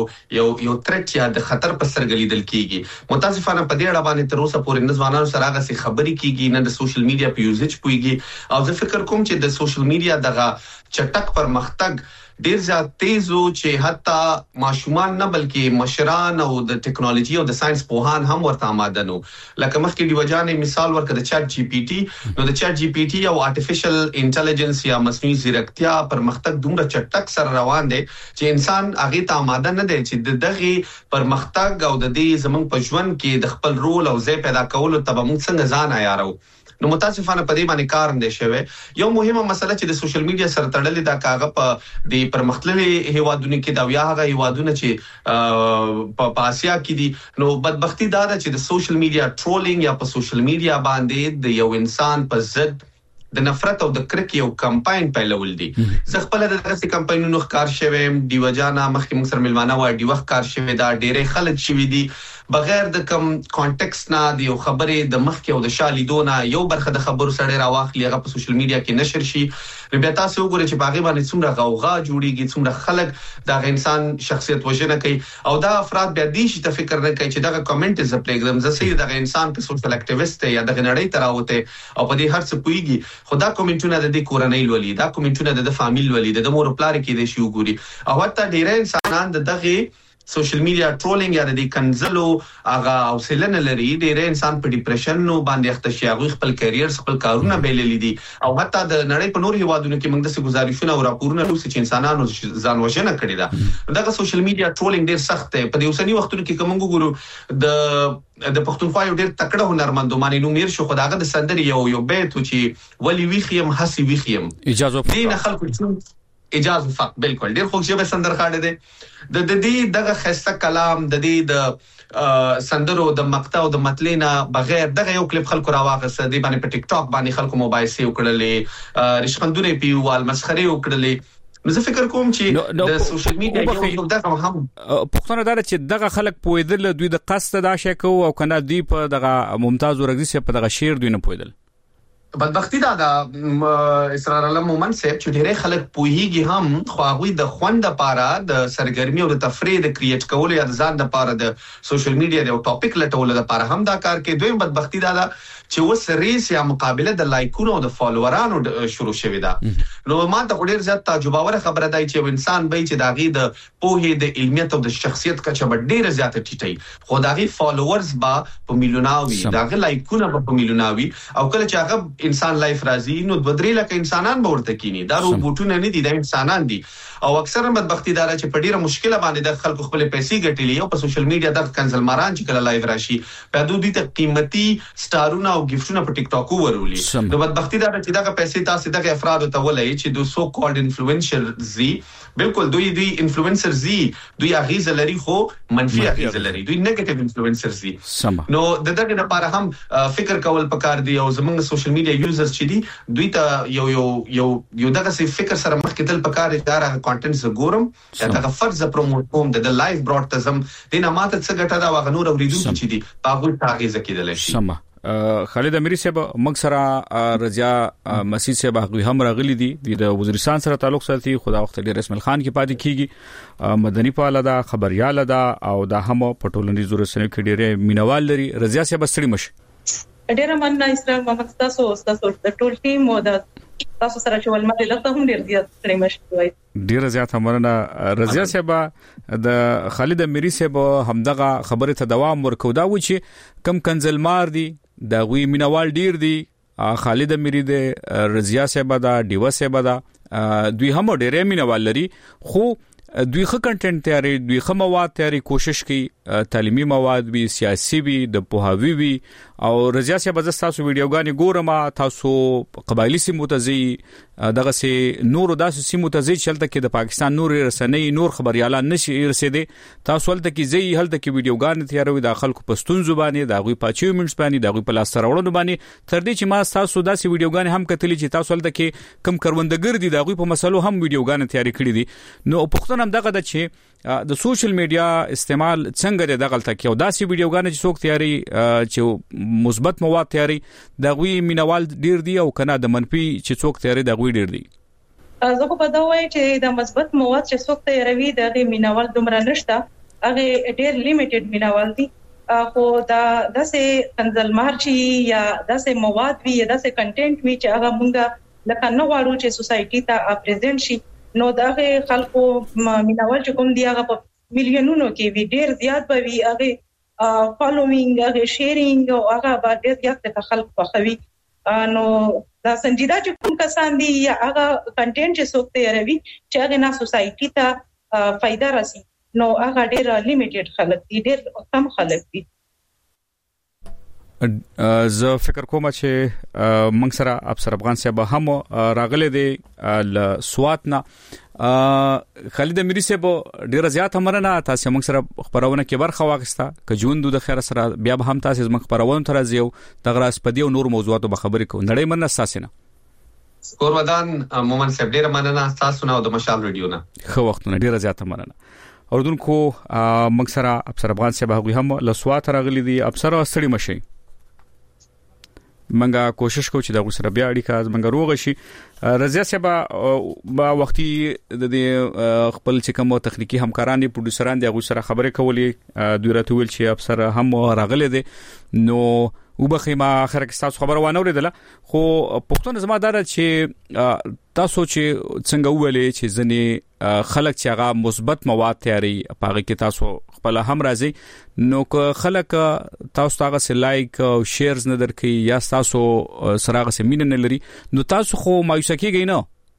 یو ترټ یا د خطر په سرګلی دل کیږي متاسفانه په دې اړه باندې تر اوسه پورې نسوانانو سره هغه سي خبري کیږي نه د سوشل میډیا په یوزج پويږي او زه فکر کوم چې د سوشل میډیا دغه چټک پرمختګ ډیر زیات تیز او چې حتی ماشومان نه بلکې مشران او د ټیکنالوژي او د ساينس پوهان هم ورته آماده نو لکه مخکې دی وجانې مثال ورکړه د چات جی پی ټي نو د چات جی پی ټي او آرټیفیشل انټيليجنس یا مصنوعي ځیرکتیا پرمختګ دومره چټک سره روان دی چې انسان هغه ته آماده نه دی چې دغه پرمختګ او د دې زمنګ په ژوند کې د خپل رول او ځای پیدا کولو ته موږ څنګه ځان عیارو نو متاسفانه په دې باندې کار نه شوی یو مهمه مسله چې د سوشل میډیا سره تړلې ده کاغه په د پرمختللي هیوادونو کې دا یا هغه هیوادونه چې په آسیا کې دي نو بدبختی دا ده چې د سوشل میډیا ټرولینګ یا په سوشل میډیا باندې د یو انسان په ضد د نفرت او د کرک یو کمپاین پیلول دي زه خپل د دغه کمپاینونو ښکار شوم دی وجانا مخکې موږ سره ملمانه وای دی وخت کار شوی دا ډېرې خلک شوی دي بغیر د کم کانټیکست نه دی خبرې د مخکې او د شالیدونه یو برخه د خبرو سره راواخلي هغه په سوشل میډیا کې نشر شي بیا تاسو وګورئ چې باغې باندې څومره غوغا جوړیږي څومره خلک دا انسان شخصیت وژنه کوي او دا افراد بیا دې شي ته فکر نه کوي چې دا کمنټ از پلیګرام زسې دا انسان په سوشل اکټیویسټ یا د غنړې تراوته او په دې هر څه پويږي خدا کومنټونه د دې کورنۍ لولي دا کومنټونه د فامیل لولي د مور پلار کې د شي وګوري او حتی ډېر انسانان دغه سوشل میډیا ټرولینګ یا د کنزلو هغه او سلن لري ډېر انسان په ډیپریشن نو باندې اخته شي هغه خپل کیریئر خپل کارونه بیللی دي او حتی د نړۍ په نور هیوادونو کې موږ د څه گزارشونه او راپورونه لوسي چې انسانانو ځان وژنه کړې ده دغه سوشل میډیا ټرولینګ ډېر سخت دی په دې اوسنی وختونو کې کوم ګورو د پښتونخوا یو ډېر تکړه هنرمند مانی نو میر شو خداغه د سندري یو بیت چې ولی ویخیم حسی ویخیم اجازه دین خلکو اجازه فقط بالکل ډیر خوږ شوی سندرخاړه دي د دې دغه خسته کلام د دې د سندرو د مقطع او د متلینا بغیر دغه یو کلیپ خلکو راواغسته دی باندې په ټیک ټاک باندې خلکو مبایسه وکړلې رښخندونه پیوال مسخري وکړلې نو زه فکر کوم چې د سوشل میډیا یو دغه هم پښتون دار چې دغه خلک پویدل دوی د قصد دا شي کو او کنه دی په دغه ممتاز ورغزي په دغه شعر دوی نه پویدل بدبختی دا اسرار الله مومن صاحب چې ډېر خلک پوهیږي هم خو هغه د خوند لپاره د سرګرمي او د تفریح د کریټ کولو یا د ځان لپاره د سوشل میډیا د ټاپک لټولو لپاره هم دا کار کوي دوی بدبختی دا چې وس ریس یا مقابله د لایکونو او د فالوورانو شروع شوې ده نو ما ته ډېر زیات تعجباوره خبره ده چې انسان به چې داغي د پوهې د علمیت او د شخصیت کچه ډېر زیات ټیټي خو داغي فالوورز با په میلیوناوي داغي لایکونه په میلیوناوي او کله چې هغه انسان لایف راځي نو بدري لکه انسانان به ورته کینی دا روبوټونه نه دي د انسانان دي او اکثرا بدبختی دار چې په ډیره مشکله باندې د خلکو خپل پیسې ګټلې او په سوشل میډیا د کنسل ماران چې کله لایو راشي په دوی ته قیمتي سټارونه او گیفټونه په ټیک ټاک ورولي نو بدبختی دار چې دا پیسې تاسو دغه افراد ته ولای چې دو سو کالډ انفلوئنسر زی بالکل دوی انفلوئنسر زی دوی اغیزه لري خو منفي اغیزه لري دوی نیگیټیو انفلوئنسر زی نو دغه لپاره هم فکر کول پکار دی او زموږ سوشل میډیا یوزرز چې دي دوی ته یو دغه څه فکر سره مخ کې تل پکار دی دا کانټنټ زګورم دا فرض پروموټ کوم د لایف براډکاسټم دینه ماته څه ګټه دا وغه نور اوریدونکو چې دي هغه تاغیزه کېدل شي خالد اميري صاحب مکسره رضا مسیح صاحب هغه هم راغلي دي د وزیرستان سره تعلق ساتي خدا وخت ډیر اسماعیل خان کې پاتې کیږي مدني پاله دا خبريال دا او دا هم پټولنی زور سره کې ډیره مینوال لري رضا صاحب ستړي مشه ډیره مننه اسلام محمد تاسو د ټول ټیم او د تاسو سره چې ولمه دلته هم ډیر زیات ستړي مشه ډیر زیات همرنه رضا صاحب د خالد اميري صاحب همدغه خبره ته دوام ورکو دا و چې کم کنزلمار دي دا غوي مینوال ډیر دي خالد اميري د رضا صاحب دا دیو صاحب دا دوی هم ډیره مینوال لري خو دوی ښه کنټینټ تیاری دوی ښه مواد تیاری کوشش کوي تعلیمي مواد وي سیاسي وي د پوهاوی وي او رضا صاحب از تاسو ویډیوګانې ګورم تاسو قبایلی سیمو ته ځي دغه سي نور داسې سیمو ته ځي چلته کې د پاکستان نور رسنۍ نور خبريالان نشي رسیدي تاسو ولته کې ځي هلته کې ویډیوګانې تیاروي د خلکو پښتون زبانه د غوي پاچیومنټس باندې د غوي په لاس راوړنو باندې تر دې چې ما تاسو داسې ویډیوګانې هم کتلې چې تاسو ولته کې کم کروندګر دي د غوي په مسلو هم ویډیوګانې تیاری کړې دي نو پښتون هم دغه د چې د سوشل میډیا استعمال څنګه د دغلت کې او داسې ویډیوګانې چې څوک تیاری چې مثبت مواد تیاری د غوي مینوال ډیر دي او کنه د منفي چې څوک تیاری د غوي ډیر دي زه په دا وایي چې د مثبت مواد چې څوک تیاروي د مینوال دومره نشته هغه ډیر لیمیټډ مینوال دي خو دا داسې تنزل مارچي یا داسې مواد وي یا داسې کنټینټ وي چې هغه مونږه لکه نو غواړو چې سوسايټي ته پریزنټ شي نو دغه خلکو مینوال چې کوم دی هغه په میلیونونو کې وی ډیر زیات به وی هغه فالوینګ هغه شیرینګ او هغه به ډیر زیات د خلکو په خوي نو دا سنجیدا چې کوم کسان دي یا هغه کنټینټ چې څوک تیاروي چې هغه نه سوسايټي ته فائدہ راسي نو هغه ډیر لیمیټډ خلک دي ډیر کم خلک دي زه فکر کوم چې موږ سره افسر افغان صاحب هم راغله دي ل سواتنا خالد اميري صاحب ډیر زیات مننه تاسو موږ سره خبرونه کې برخه واغسته ک ژوند د خیر سره بیا به هم تاسو موږ خبرونه تر ازیو دغه اسپدي او نور موضوعاتو به خبرې کوو نړۍ مننه ساسنه قربان مومن صاحب ډیر مننه تاسو نو د مشال ریډیو نه خو وختونه ډیر زیات مننه اوردونکو موږ سره افسر افغان صاحب هغه هم ل سوات راغلي دي افسر استړي مشي منګه کوشش کوو چې دا غوسره بیا اړیکه منګه روغ شي رضا صاحب با وختي د خپل چې کوم تخنیکی همکاران دي پروډوسران دي غوسره خبرې کولې دوی راته ویل چې افسر هم راغله دي نو وبخیمه اخر کې تاسو خبر وانه اوریدله خو پښتون زما دار چې تاسو چې څنګه ویلې چې ځنې خلک چې هغه مثبت مواد تیاری پاغه کې تاسو خپل هم راځي نو که خلک تاسو هغه سه لایک او شیرز نه درکې یا تاسو سراغه سه مين نه لري نو تاسو خو مایوسه کېږئ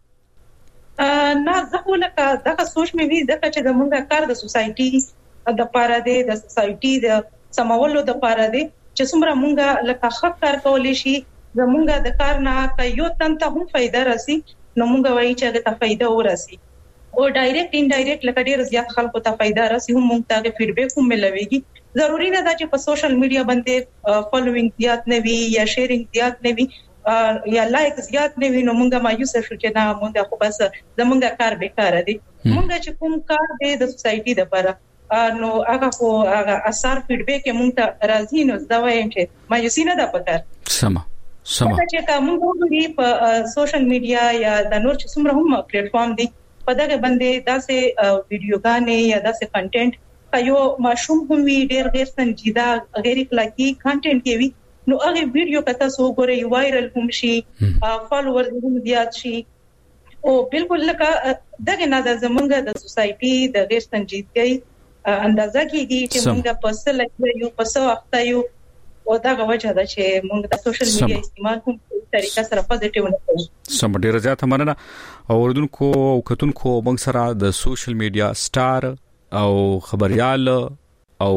نه زه خو لکه دغه سوچ مې وی ځکه چې د مونږه کار د سوسايټي د پاره دی د سوسايټي د سمولو د پاره دی چې څومره مونږه لکه خط کار کولې شي زمونږه د کار نه کيو تن ته هم فائدہ راسي نو مونږ وایي چې هغه ته فائدہ ورسي او ډایرکټ ان ډایرکټ لکه ډیر زیات خلکو ته فائدہ راسي هم مونږ ته فیډبیک هم ملويږي ضروری نه ده چې په سوشل میډیا باندې فالوینګ زیات نه وي یا شیرینګ زیات نه وي یا لایک زیات نه وي نو مونږه مایوس شو چې نه مونږه خو بس زمونږه کار بیکاره دي مونږه چې کوم کار دی د سوسايټي لپاره نو هغه خو هغه اثر فیډبیک مونږ ته راځي نو دا وایم چې مایوسی نه ده پکار سم چې کوم وګړي په سوشل میډیا یا د نور چې څومره هم پلیټ فارم دي په دغه باندې داسې ویډیوګانې یا داسې کنټینټ کایو ماشوم هم ډیر غیر سنجیده غیر اخلاقی کنټینټ کوي نو هغه ویډیو کته سو ګوري وایرل هم شي فالوورز هم زیات شي او بالکل لکه دغه نه د زمونږ د سوسايټي د غیر سنجیدګۍ اندازه کیږي چې موږ په څه لګي یو په څه وخت یو او دا وجه ده چې موږ د سوشل میډیا استعمال کوم طریقه سره پوزټیو نه کوو سم ډیر زیات مننه اوردونکو کتونکو موږ سره د سوشل میډیا سٹار او خبريال او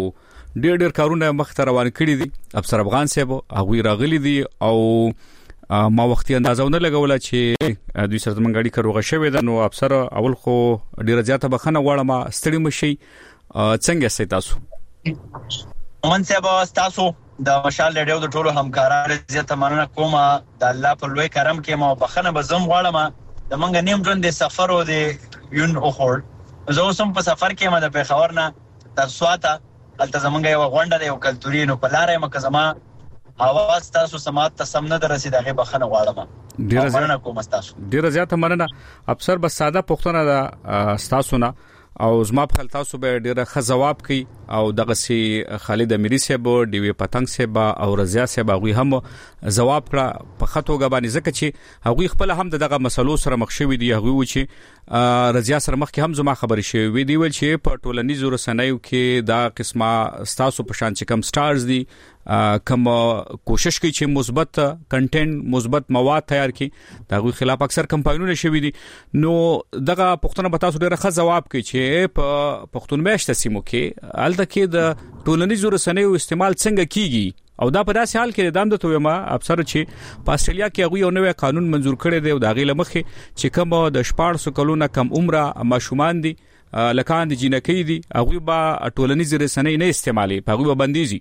ډیر کارونه مخته روان کړي دي افسر افغان صاحب هغه راغلي دي او ما وختي اندازونه لګول چې دوی سره منګړی کروغه شوی ده نو افسر اول خو ډیر زیاته بخنه غواړم ستړي مشي څنګه سي تاسو من صاحب تاسو د مشال ریډیو د ټولو همکارانو زیاته مننه کوم د الله په لوی کرم کې ما بخنه بزم غواړم د منګ نیم ژوند د سفر او د یون او خور زه اوسم په سفر کې ما د پیښور نه تر سواته الته زمونږ یو غونډه دی او کلتوري نو په لارې مکه زما اواز تاسو سمات ته سم نه درسیدغه بخنه غواړم ډیر مننه کوم تاسو ډیر زیات مننه افسر بس ساده پښتنه د تاسو نه او زما په خل تاسو به ډیره ښه جواب کوي او دغه سي خالد امیری صاحب ډي وی پتنګ صاحب او رضیا صاحب غوي هم جواب کړه په خطوګه باندې ځکه چې هغوی خپل هم دغه مسلو سره مخ شوي دي. هغوی و چې رضیا سره مخ کې هم زما خبرې شوي وي دی ول چې په ټولنیزو رسنیو کې دا قسمه ستاسو په شان چې کم سټارز دي کوم کوشش کوي چې مثبت کنټینټ مثبت مواد تیار کړي دا غوي خلاف اکثر کمپاینونه شوي دي. نو دغه پښتنه به تاسو ډیره ښه جواب کوي چې په پښتون میشته سیمو کې الته کې د ټولنیزو رسنیو استعمال څنګه کیږي او دا په داسې حال کې دام د تویما افسر چې په استرالیا کې هغه یو نوې قانون منزور کړی دی او دا غي لمخه چې کوم د 14 کلونو کم عمره ماشومان دي لکان دي جنکی دي هغه به ټولنیزو رسنۍ نه استعمالي په هغه باندې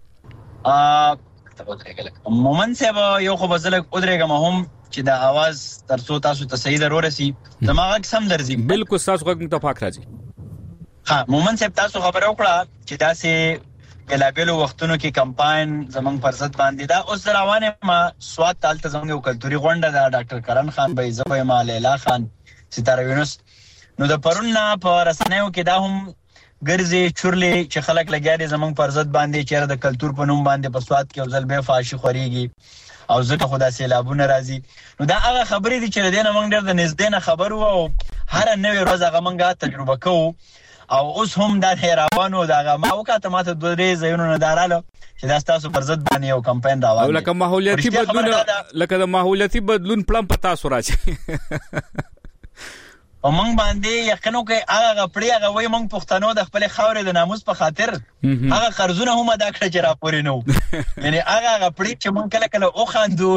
مومن صاحب یو خو بزلک ودرېګم هم چې دا आवाज ترڅو تاسو ته صحیح ضرور رسی دماغ سم درځي بالکل تاسو غږ متفق راځي. ها مومن صاحب تاسو خبر وکړه چې دا سه بلابلو وختونو کې کمپاین زمنګ فرصت باندې دا اوس روانه ما سواد تالته زمنګ یو کلتوري غونډه دا ډاکټر کرن خان به زبې ما لیلا خان ستاره یونس نو د پرونه په رسنیو کې دا هم ګرځي چورلې چې خلک لګیاري زمنګ فرصت باندې چې د کلتور په نوم باندې په سواد کې ځل به فاشي خوريږي او ځکه خدا سیلابونه راځي نو دا هغه خبرې دي چې دینه موږ ډېر د نږدې نه خبرو او هر نوې ورځ هغه موږ تجربه کوو او اوس هم دا حیرانو دا ما وکاته ماته د دې زینو نه داراله چې دا تاسو فرصت باندې یو کمپاین راوړي او لکه ماحولیتي بدلون لکه د ماحولیتي بدلون پلان پتا سو راځي او موږ باندې یقینو کې هغه غپړی هغه وای موږ پښتنو د خپل خاورې د ناموس په خاطر هغه قرضونه هم ادا کړی چې راپورې نو یعنی هغه غپړی چې موږ کله کله او خاندو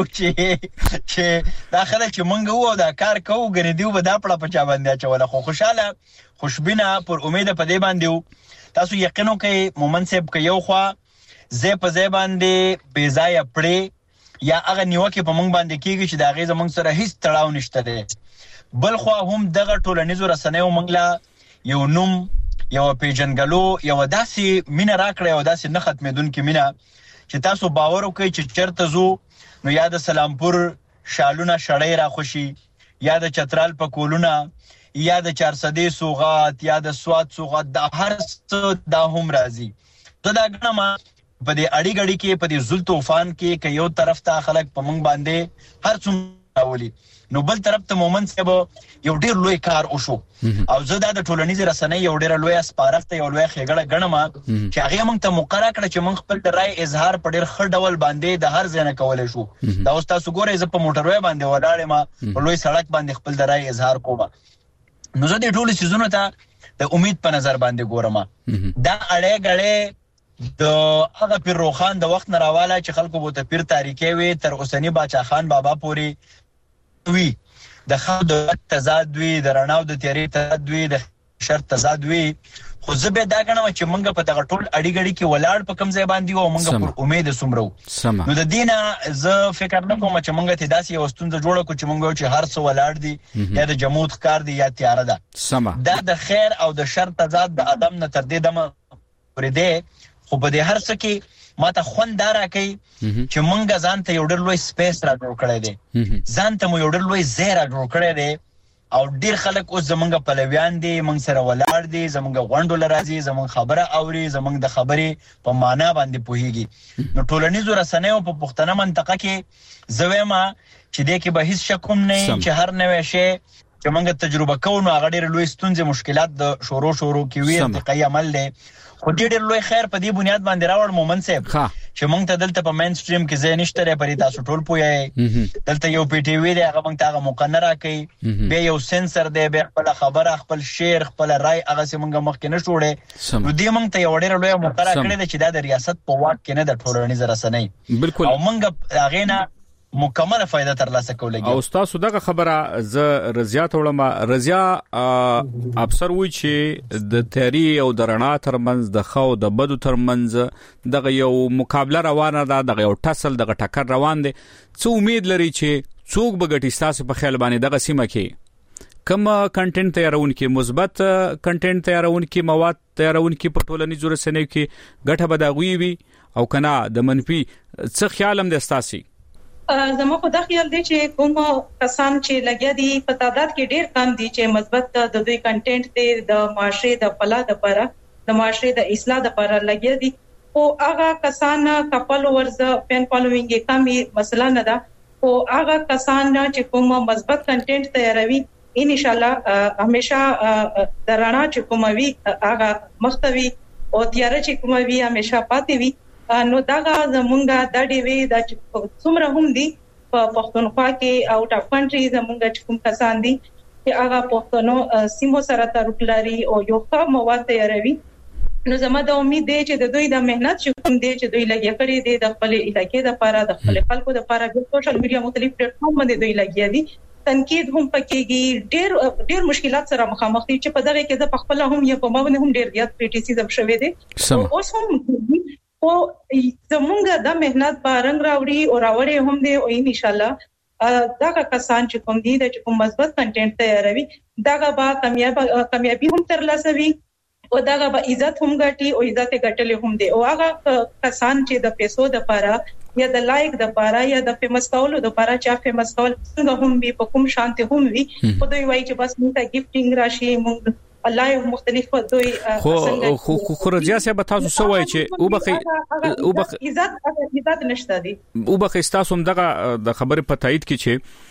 چې داخله چې موږ وو دا کار کوو غنی دیو به دا پړه پچا باندې چوله خو خوشاله خوشبینه پر امید په دې باندې تاسو یقینو کې مومن صاحب کې یو خوا زه په ځای باندې بے ځای پړې یا هغه نیوکه په موږ باندې کیږي چې دا غي زموږ سره هیڅ تړاو نشته دی بل خو هم دغه ټولنیزو رسنیو منګلا یو نوم یو پیجنګلو یو داسې مینه راکړې او داسې نه ختمېدونکې مینه چې تاسو باور وکړئ چې چرته زو نو یا د سلامپور شالونه شړې را خوشي یا د چترال په کولونه یا د 400 سوغات یا د سواد سوغات د هر څه دا هم راځي دا غنما په دې اړي غړي کې په دې زل طوفان کې ک یو طرف ته خلک په مونږ باندې هر څومره راولي نو بل طرف ته مومن صاحب یو ډیر لوی کار وشو او زه دا د ټولنیزو رسنۍ یو ډیر لوی اسپارښت یو لوی خېګړه غنما چې هغه موږ ته مقرره کړ چې موږ خپل د رائے اظهار په ډیر خړ ډول باندې د هر ځای نه کولای شو دا اوس تاسو ګورئ زه په موټروي باندې ولاړم په لوی سړک باندې خپل د رائے اظهار کوم نو زه د ټولو سيزونو ته د امید په نظر باندې ګورم دا اړې غړې د هغه پیر روخان د وخت نه راواله چې خلکو بوته پیر تاریخي وي تر اوسنی باچا خان بابا پوری وی د خلکو د تضاد وی د رڼاو د تیری تضاد وی د شرط تضاد وی خو زه به دا غنم چې مونږ په دغه ټول اړي غړي کې ولاړ په کم ځای باندې او مونږ پر امید سمرو نو د دینه زه فکر نه کوم چې مونږ ته داسې یو ستونزه جوړه کو چې مونږ چې هر څو ولاړ دي یا د جمود ښکار دي یا تیار ده دا د خیر او د شر تضاد د ادم نه تر دې دمه پرې ده خو په دې هر څه کې ماته خونداره کوي چې مونږ ځان ته یو ډېر لوی سپیس را جوړ کړی دی ځان ته مو یو ډېر لوی ځای را جوړ کړی دی او ډېر خلک اوس زمونږ پلویان دي مونږ سره ولاړ دي زمونږ غونډو لراځي زمونږ خبره اوري زمونږ د خبرې په معنا باندې پوهیږي نو ټولنیزو رسنیو په پښتنه منطقه کې زویما چې دې کې به هیڅ شک هم نه چې هر نوې شی چې مونږ تجربه کوو نو هغه ډېر لوی ستونزې مشکلات د شروع کې وي انتقایي عمل دی خو ډېر لوی خیر په دې بنیاد باندې راوړ مومن صاحب چې مونږ ته دلته په مین سټریم کې ځای نشته لري پرې تاسو ټول پوهیږئ دلته یو پی ټی وی دی هغه مونږ ته هغه مقننه راکړي به یو سنسر دی به خپل خبره خپل شعر خپل رائے هغه سم مونږ مخکې نه جوړې نو دې مونږ ته یو ډېر لوی مقرره کړی دی چې دا د ریاست په واک کې نه د ټولنیز رسنۍ بالکل او مونږ هغه نه مکمل فائدہ ترلاسه کولای او تاسو دغه خبره ز رضیا تولما رضیا افسر وی چې د تیاری او د رڼا ترمنځ د خو د بدو ترمنځ دغه یو مقابله روانه ده دغه یو ټسل دغه ټکر روان دي څو امید لري چې څوک بغټي تاسو په خیال باندې دغه سیمه کې کوم کنټینټ تیارون کې مثبت کنټینټ تیارون کې مواد تیارون کې په ټولنیزو رسنیو کې ګټه بداوي وي او کنا د منفي څه خیال هم دستاسي زموږ خو دا خیال دی چې کوم کسان چې لګیا دي په تعداد کې ډېر کم دي چې مثبت د دوی کنټینټ دی د معاشري د فلاح لپاره د معاشري د اصلاح لپاره لګیا دي او هغه کسان کپل ورز فین فالوینګ کمی مسله نه ده او هغه کسان چې کوم مثبت کنټینټ تیاروي ان شاء الله همیشه درانه چې کوم وی هغه مختوي او تیار چې کوم وی همیشه پاتې وي نو داغه زمونږه د ډي وی د څومره هم دي په پښتونخوا کې آوټ اف کنټری زمونږه چې کوم کسان دي چې هغه پښتنو سیمو سره تعلق لري او یو ښه مواد تیاروي نو زما د امید دی چې د دوی د مهنت چې کوم دی چې دوی لګیا کړی دی د خپل علاقې لپاره د خپل خلکو لپاره د سوشل میډیا مختلف پلیټ فارم باندې دوی لګیا دي تنقید هم پکېږي ډېر مشکلات سره مخامخ دي چې په دغه کې د خپل هم یو په باندې هم ډېر زیات کریټیسیزم شوی دی اوس هم او زمونږه د مهنت په رنگ راوړي او راوړي هم دي او ان شاء الله دا کسان چې کوم دي د کوم مثبت کنټینټ تیاروي دا به کامیابی هم ترلاسه وي او دا به عزت هم ګټي او عزت ګټلې هم دي او هغه کسان چې د پیسو د لپاره یا د لایک د لپاره یا د فیمس کولو د لپاره چې فیمس کول څنګه هم وي په کوم شانته هم وي خو دوی وایي چې بس موږ ته گیفټینګ راشي موږ الله مختلف دوی خو رضیا صاحب تاسو سوای چې او بخ عزت نشته دي او بخ تاسو هم دغه د خبره په تایید کې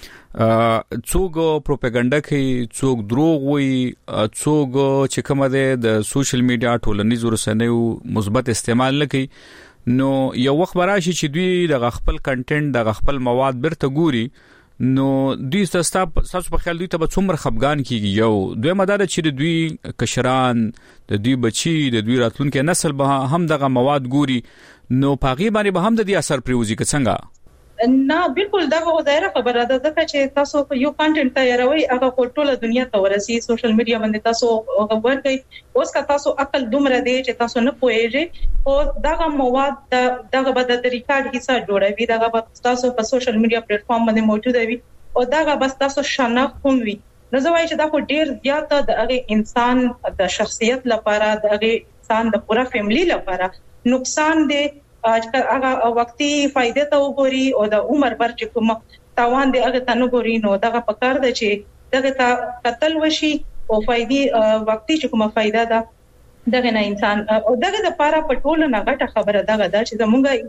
چې څوک پروپاګاندا کوي څوک دروغ وایي څوک چې کومه د سوشل میډیا ټولنیزو رسنیو مثبت استعمال نه کوي نو یو وخت راشي چې دوی د خپل کنټینټ د خپل مواد برته ګوري نو دوی تاسو په خیال دوی ته څومره خفګان کیږي یو دوی مدار چې دوی کشران د دوی بچي د دوی راتلونکي نسل به هم دغه مواد ګوري نو پاغي باندې به هم د دې اثر پریوزي که څنګه نه بالکل دا غو ظاهره خبره ده ځکه چې تاسو یو کانټینټ تیاروي هغه په ټوله دنیا ته ورسي سوشل میډیا باندې تاسو خبر کوي اوس کا تاسو عقل دومره دی چې تاسو نه پوهیږئ او دا مواد دغه به د ریکارډ حصہ جوړوي دغه به تاسو په سوشل میډیا پلیټ فارم باندې موجود وي او دغه بس تاسو شناخت هم وي نو زه وایم چې دا خو ډیر زیات د هغه انسان د شخصیت لپاره د هغه انسان د پوره فیملی لپاره نقصان دی هغه وختي فائدې ته وګوري او د عمر بر چې کوم تاوان دی هغه ته نه ګوري نو دغه پکار دی چې دغه ته قتل وشي او فائدې وختي چې کومه فائدہ ده دغه نه انسان او دغه د لپاره په ټولو نه غټه خبره دغه ده چې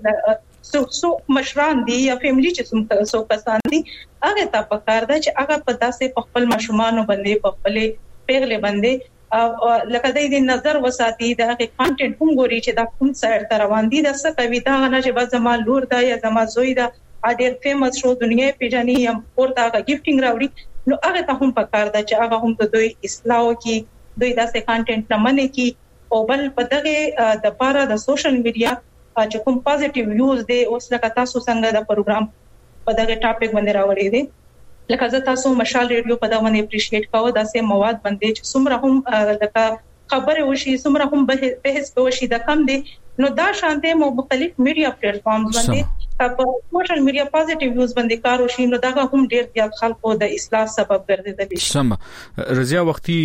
زمونږ سو مشران دي یا فیملی چې سو کسان دي هغه ته پکار دی چې هغه په داسې خپل ماشومان باندې په خپل پیغله باندې لکه د نظر وساتي د هغه کانټینټ هم ګوري چې دا کوم سایډ ته روان دي د څه کوي دا نه چې بس زما لور دا یا زما زوی دا اډیر فیمس شو دنیا پیژني هم ورته گیفټینګ راوړي نو هغه ته هم پکار ده چې هغه هم د دوی اصلاح کی دوی داسې کانټینټ نه منې کی او بل په دغه د لپاره د سوشل میډیا چې کوم پازیټیو یوز دی اوس لکه تاسو څنګه د پروګرام په دغه ټاپک باندې راوړی دی لکه زه تاسو مشال ریډیو په دا باندې اپریشیټ کوم داسې مواد باندې چې څومره هم لکه خبره وشي څومره هم بحث وشي د کم دي نو دا شانته مختلف میډیا پلیټ فارمز باندې په سوشل میډیا پازیټیو یوز باندې کار وشي نو دا هم ډیر زیات خلکو د اصلاح سبب ګرځیدلی سم رضیا وختي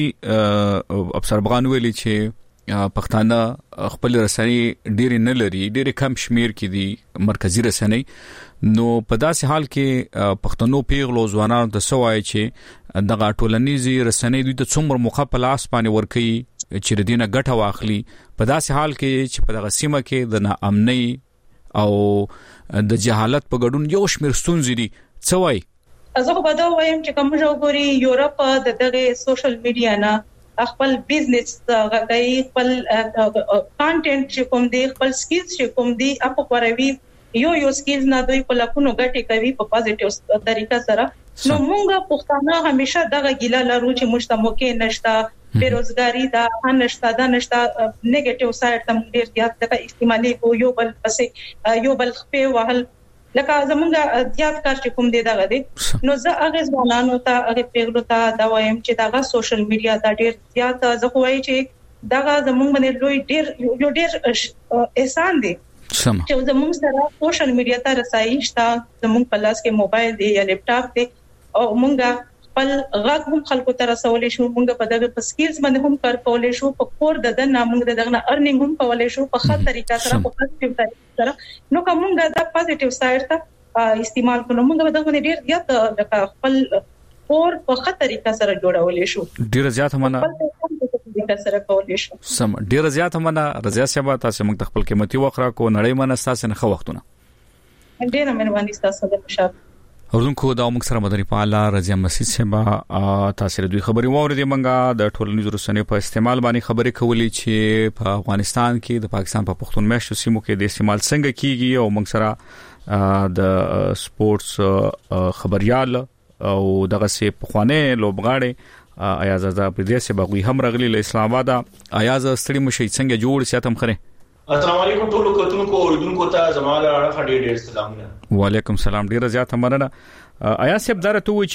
ابصربغان ویلي چې پښتانه خپل رسنۍ ډېر نه لري ډېر کم شمیر کې دي مرکزی رسنۍ نو په داسې حال کې پښتنو پیغلو ځوانانو ته سوای چې دغه ټولنیزي رسنۍ دوی ته څومره مخه لاس باندې ورکي چې د دینه ګټه واخلي په داسې حال کې چې په دغه سیمه کې د ناامنۍ او د جهالت په ګډون یو شمیر ستونزې دي څوای زه په دا وایم چې کوم ژغوري یورپ د دغه سوشل میډیا نه خپل بزنس غږی خپل کانټینټ چې کوم دی خپل سکلز چې کوم دی اپ کوروي یو سکلز نه دوی په لکونو ګټي کوي په پازیټیو طریقه سره نو موږ پښتانه همیشه دغه ګیله لرو چې مشتموکه نشتا بیروزګاری دا نشتا دا نشتا نیگیټیو سایډ تم ډیر زیات د استعمالي کو یو بل پسې یو بل خپې وهل لکه زمونږه زیات کار چې کوم دی دغه دی نو زه هغه ځوانانو ته هغه پیغلو ته دا وایم چې دغه سوشل میډیا دا ډیر زیات زه کوی چې دغه زمونږ باندې لوی ډیر احسان دی چې زمونږ سره سوشل میډیا ته رسایي شته زمونږ په لاس کې موبایل دی یا لیپټاپ دی او مونږه خپل غږ هم خلکو ته رسولې شو مونږ په دغه سکلز باندې هم کار کولې شو په کور د نامونږ دغه ارنینګ هم کولې شو په ښه طریقه سره په پوزټیو طریقه سره نو کومه دا پوزټیو سایډ ته استعمال کړو مونږ دغه باندې ډیر زیات خپل اور په ښه طریقه سره جوړولې شو. ډیر زیات مننه سره کولې شو. سم ډیر زیات مننه رضا صاحب تاسو موږ خپل قیمتي وخت را کو نړۍ مننه تاسو نه خو وختونه. ډیر مهرباني تاسو د مشاب. ورونکو دا موږ سره مدني فعال رضا مسعود صاحب تاسو دوی خبري واوریدې منګه د ټولنیزو رسنیو په استعمال باندې خبري کولې چې په افغانستان کې د پاکستان په پښتون میاشتو سیمو کې د استعمال څنګه کیږي او موږ سره د سپورتس خبريال او دغه سي پخوانه لوبغاړي ایاز د پردیس بغوی هم رغلی له اسلام آباد ایاز ستړي مشي څنګه جوړ ساتم خره. السلام علیکم ټول کتونکو اوریدونکو ته زماله اړه ډېر سلامونه. وعلیکم السلام ډیر زیات مننه. ایاز صاحب درته وی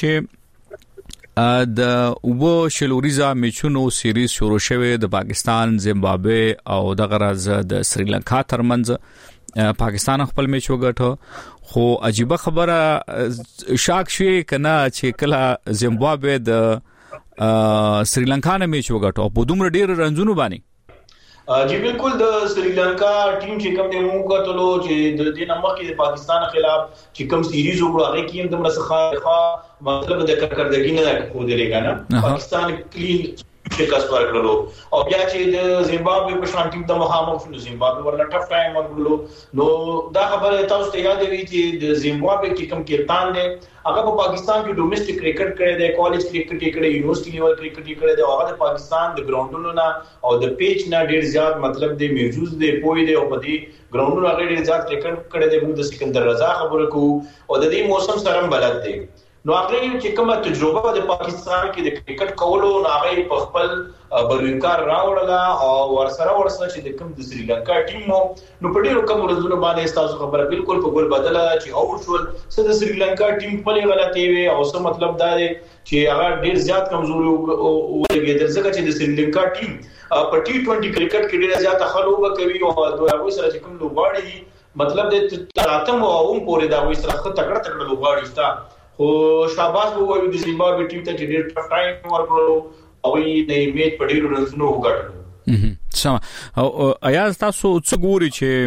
چې د وو شلوریزا میچونو سیریز شروع شوه د پاکستان زیمبابوے او د غرض د سریلانکا ترمنځ پاکستان خپل میچ وګټو خو عجیب خبره شاک شوی کنه چې کله زیمبابوے د سریلانکا نه میچ وګټو په دومره ډیر رنزونو باندې. جی بالکل د سریلانکا ټیم چې کوم د موږ کتلو چې د دې نمبر کې د پاکستان خلاف چې کوم سیریز وګړو هغه کې هم د مسخه مطلب د کارکردګي نه خو دې لګانا پاکستان کلین شکست ورکړلو او بیا چې د زیمبابوے په شان ټیم د مخامخ شو زیمبابوے ورنه ټف ټایم ورکړلو نو دا خبره تاسو ته یاد وي چې د زیمبابوے کې کوم کپتان دی هغه په پاکستان کې ډومېسټک کرکټ کړی دی کالج کرکټ کړی یونیورسيټي لیول کرکټ کړی دی هغه د پاکستان د ګراوندونو نه او د پیچ نه ډیر زیات مطلب دی میوزوز دی پوي دی او په دې ګراوندونو هغه ډیر زیات کرکټ کړی دی موږ د سکندر رضا خبره کوو او د دې موسم سره بلد دی نو هغه چې کومه تجربه د پاکستان کې د کرکټ کولو هغه په خپل بروکار راوړله او ورسره چې د کوم د سریلانکا ټیم نو په ډیرو کوم ورځو باندې تاسو خبره بالکل په ګول بدله چې او شول چې د سریلانکا ټیم په غلطي وي او څه مطلب دا دی چې هغه ډیر زیات کمزوري ولګېدل ځکه چې د سریلانکا ټیم په ټي 20 کرکټ کې ډیر زیات خلوبه کوي او دوی سره چې کوم لوبغاړي مطلب د تراتم او هم پورې دا وي سره تکړه لوبغاړي ستا خو شاباس وو د زیمبابوے ټیم ته ډېر ټف ټایم ورکړو او یې د میچ په ډېرو رنونو وګټلو. سم او ایاز تاسو څه ګوري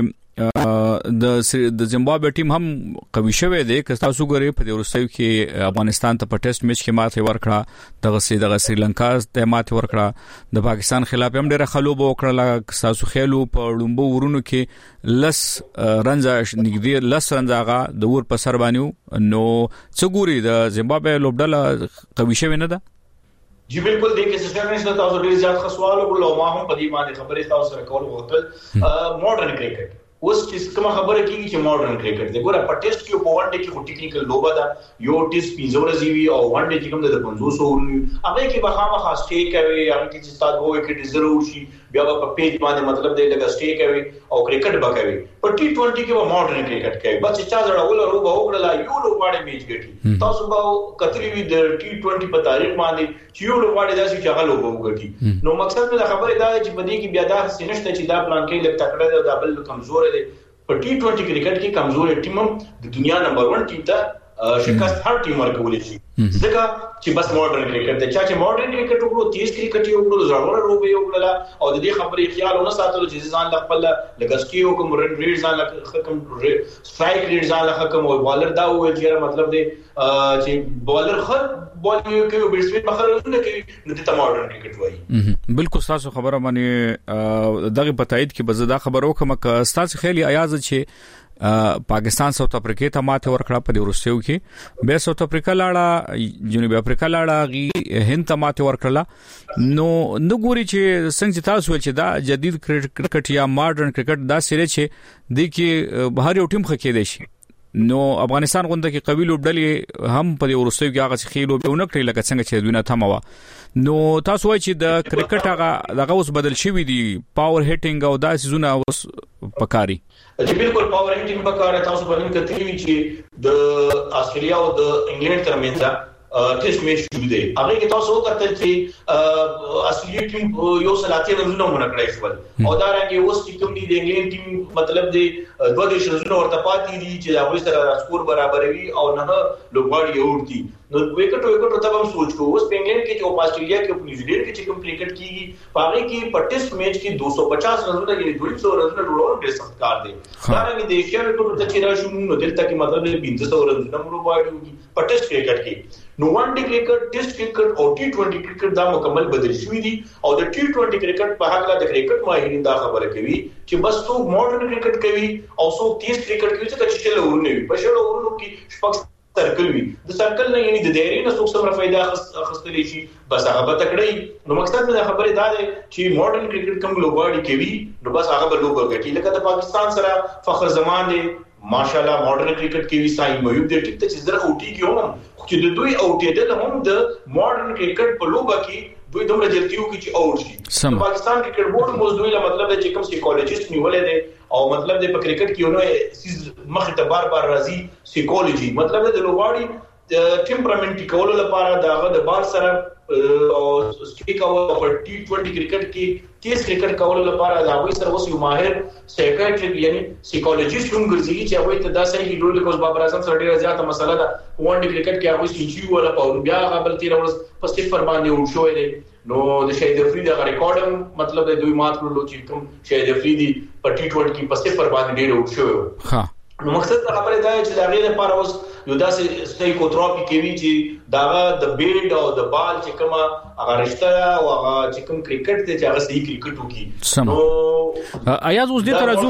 چې د زیمبابوے ټیم هم قوي شوه دی که تاسو ګوري په دې ورستیو کې افغانستان ته په ټیسټ میچ کې ماته ورکړه دغه سریلانکا ته ماته ورکړه د پاکستان خلاف هم ډېر خلوب وکړه تاسو خېلو په لومبو ورونو کې لس رنزا نګدي لس رنزاغه د ور په سر باندې نو څه ګوري د زیمبابوے لوبډله قوي شوه نه ده. جی بالکل دیکھیں سسٹر نے تاسو ډیر زیات خسوال وګړو ما هم په دې باندې خبرې تاسو سره کول غوښتل ماډرن کرکټ اوس چې کوم خبره کیږي چې ماډرن کرکټ دی ګوره په ټیسټ کې په ون ډے کې خو ټیکنیکل لوبه ده یو ټیسټ 15 ورځې وی او ون ډے کې کوم د 500 ورنی هغه کې به خامخا سټے کوي هغه کې چې تاسو وایي کې ډیزرو شي بیا په پیج باندې مطلب دی لګا سټے کوي او کرکټ وکوي په ټي 20 کې به ماډرن کرکټ کوي بس چا زړه ول روبه وګړه یو لوباړي میچ ګټي تاسو به کتلی وی د ټي 20 په تاریخ باندې چې یو لوباړي داسې چې هغه لوبه وګټي نو مقصد د خبرې دا چې په دې کې بیا دا سینشته چې دا پلان کې لګ تکړه دی او بل کمزور دی په ټي 20 کرکټ کې کمزور ټیم د دنیا نمبر 1 ټیم ته شکست هر ټیم ورکولې شي ځکه چې بس ماډرن کرکټ ته چې ماډرن کرکټ وګړو تیز کرکټ یو وګړو زړور روبه یو وګړه او د دې خبرې خیال ونه ساتلو چې ځان له خپل لګسکیو کوم رن ریټ ځان له حکم سټرایک ریټ ځان له حکم او بالر دا وایي چې مطلب دی چې بالر خط بالینګ کوي بیټسمن مخالفت کوي نو د ماډرن کرکټ وایي بالکل تاسو خبره باندې دغه پتاید کې بزدا خبرو کوم ک تاسو خیالي ایاز چې پاکستان ساوث افریقا ته ماته ورکړه په دې ورستیو کې به ساوث افریقا لاړه جنوبي افریقا لاړه غي هند ته ماته ورکړه نو ګوري چې څنګه تاسو ول چې دا جدید کرکټ یا ماډرن کرکټ دا سره چې د کې بهر یو ټیم خکې دی شي نو افغانستان غونډه کې قبيل وبډلې هم په دې ورستیو کې هغه خېلو به ونکړي لکه څنګه چې دوی نه تموا نو تاسو وایي چې د کرکټ هغه دغه اوس بدل شوی دی پاور هیټینګ او داسې زونه اوس پکاري چې بالکل پاور هیټینګ پکاره تاسو باندې کتلی چې د استرالیا او د انګلند ترمنځ ټیسټ میچ شروع دی هغه کې تاسو وکړل چې اصلي ټیم یو سلاته رنونه مونږ کړی شو او دا رنګ اوس چې کوم دی د انګلند ټیم مطلب دی دوه دیش رنونه ورته پاتې دي چې هغه سره سکور برابروي او نه لوبغاړي ورتي نو وکټو ته هم سوچ کو اوس په انګلند کې او آسټرالیا کې په نیوزیلند کې چې کوم کرکټ کیږي پاره کې په ټیسټ میچ کې 250 رنونه یعنی 200 رنونه ډول ډېر سخت کار دی دا رنګ د ایشیا وکټو ته چې راشو نو دلته کې مطلب 500 رنونه مرو وایي په ټیسټ کرکټ کې نو ون ډے کرکټ ټیسټ کرکټ او ټي20 کرکټ دا مکمل بدل شوی دي او د ټي20 کرکټ په هغه د کرکټ ماهرین دا خبره کوي چې بس څو ماډرن کرکټ کوي او څو تیز کرکټ کوي چې چله ورونه وي په شلو ورونو کې شپږ سرکل وي د سرکل نه یعنی د دایره نه څو سمره فائدہ اخستلی شي بس هغه به تکړی نو مقصد د خبره دا دی چې ماډرن کرکټ کوم لوبغاړي کوي نو بس هغه به لوبغاړي کوي لکه د پاکستان سره فخر زمان دی ماشاءالله ماډرن کرکټ کې وی ساين مېوب دی ټیک ته چې زره اوټي کې هم چې د دوی اوټېدل هم د ماډرن کرکټ په لوبه کې دوی دومره جلتیو کې چې اوټ شي پاکستان کرکټ بورډ موږ دوی له مطلب د چې کوم سایکولوژیست نیولې دي او مطلب د کرکټ کې نو مخ ته بار راځي سایکولوژي مطلب د لوبغاړي د ټمپرامنټ کولو لپاره دغه د بار سره او سټیک او په ټي20 کرکټ کې تیز کرکټ کولو لپاره دا وایي سره اوس یو ماهر سایکیاټریک یعنی سایکولوژیست هم ګرځي چې هغه ته دا صحیح ډول کوم بابر اعظم سره ډیره زیاته مسله ده ون ډے کرکټ کې هغه سینچری ولا په بیا غبل تیر ورځ په صفر باندې وشوي دي نو د شهید افریدي غو ریکارډ هم مطلب د دوی مات کړلو چې کوم شهید افریدي په ټي20 کې په صفر باندې ډیر وشوي ها نو مقصد دا خبره ده چې دا غیر لپاره اوس یو داسې سایکوتراپي کوي چې دا د بیلډ او د بال چې کومه هغه رشتہ او هغه چې کوم کرکټ ته چې هغه صحیح کرکټ وکي نو ایاز اوس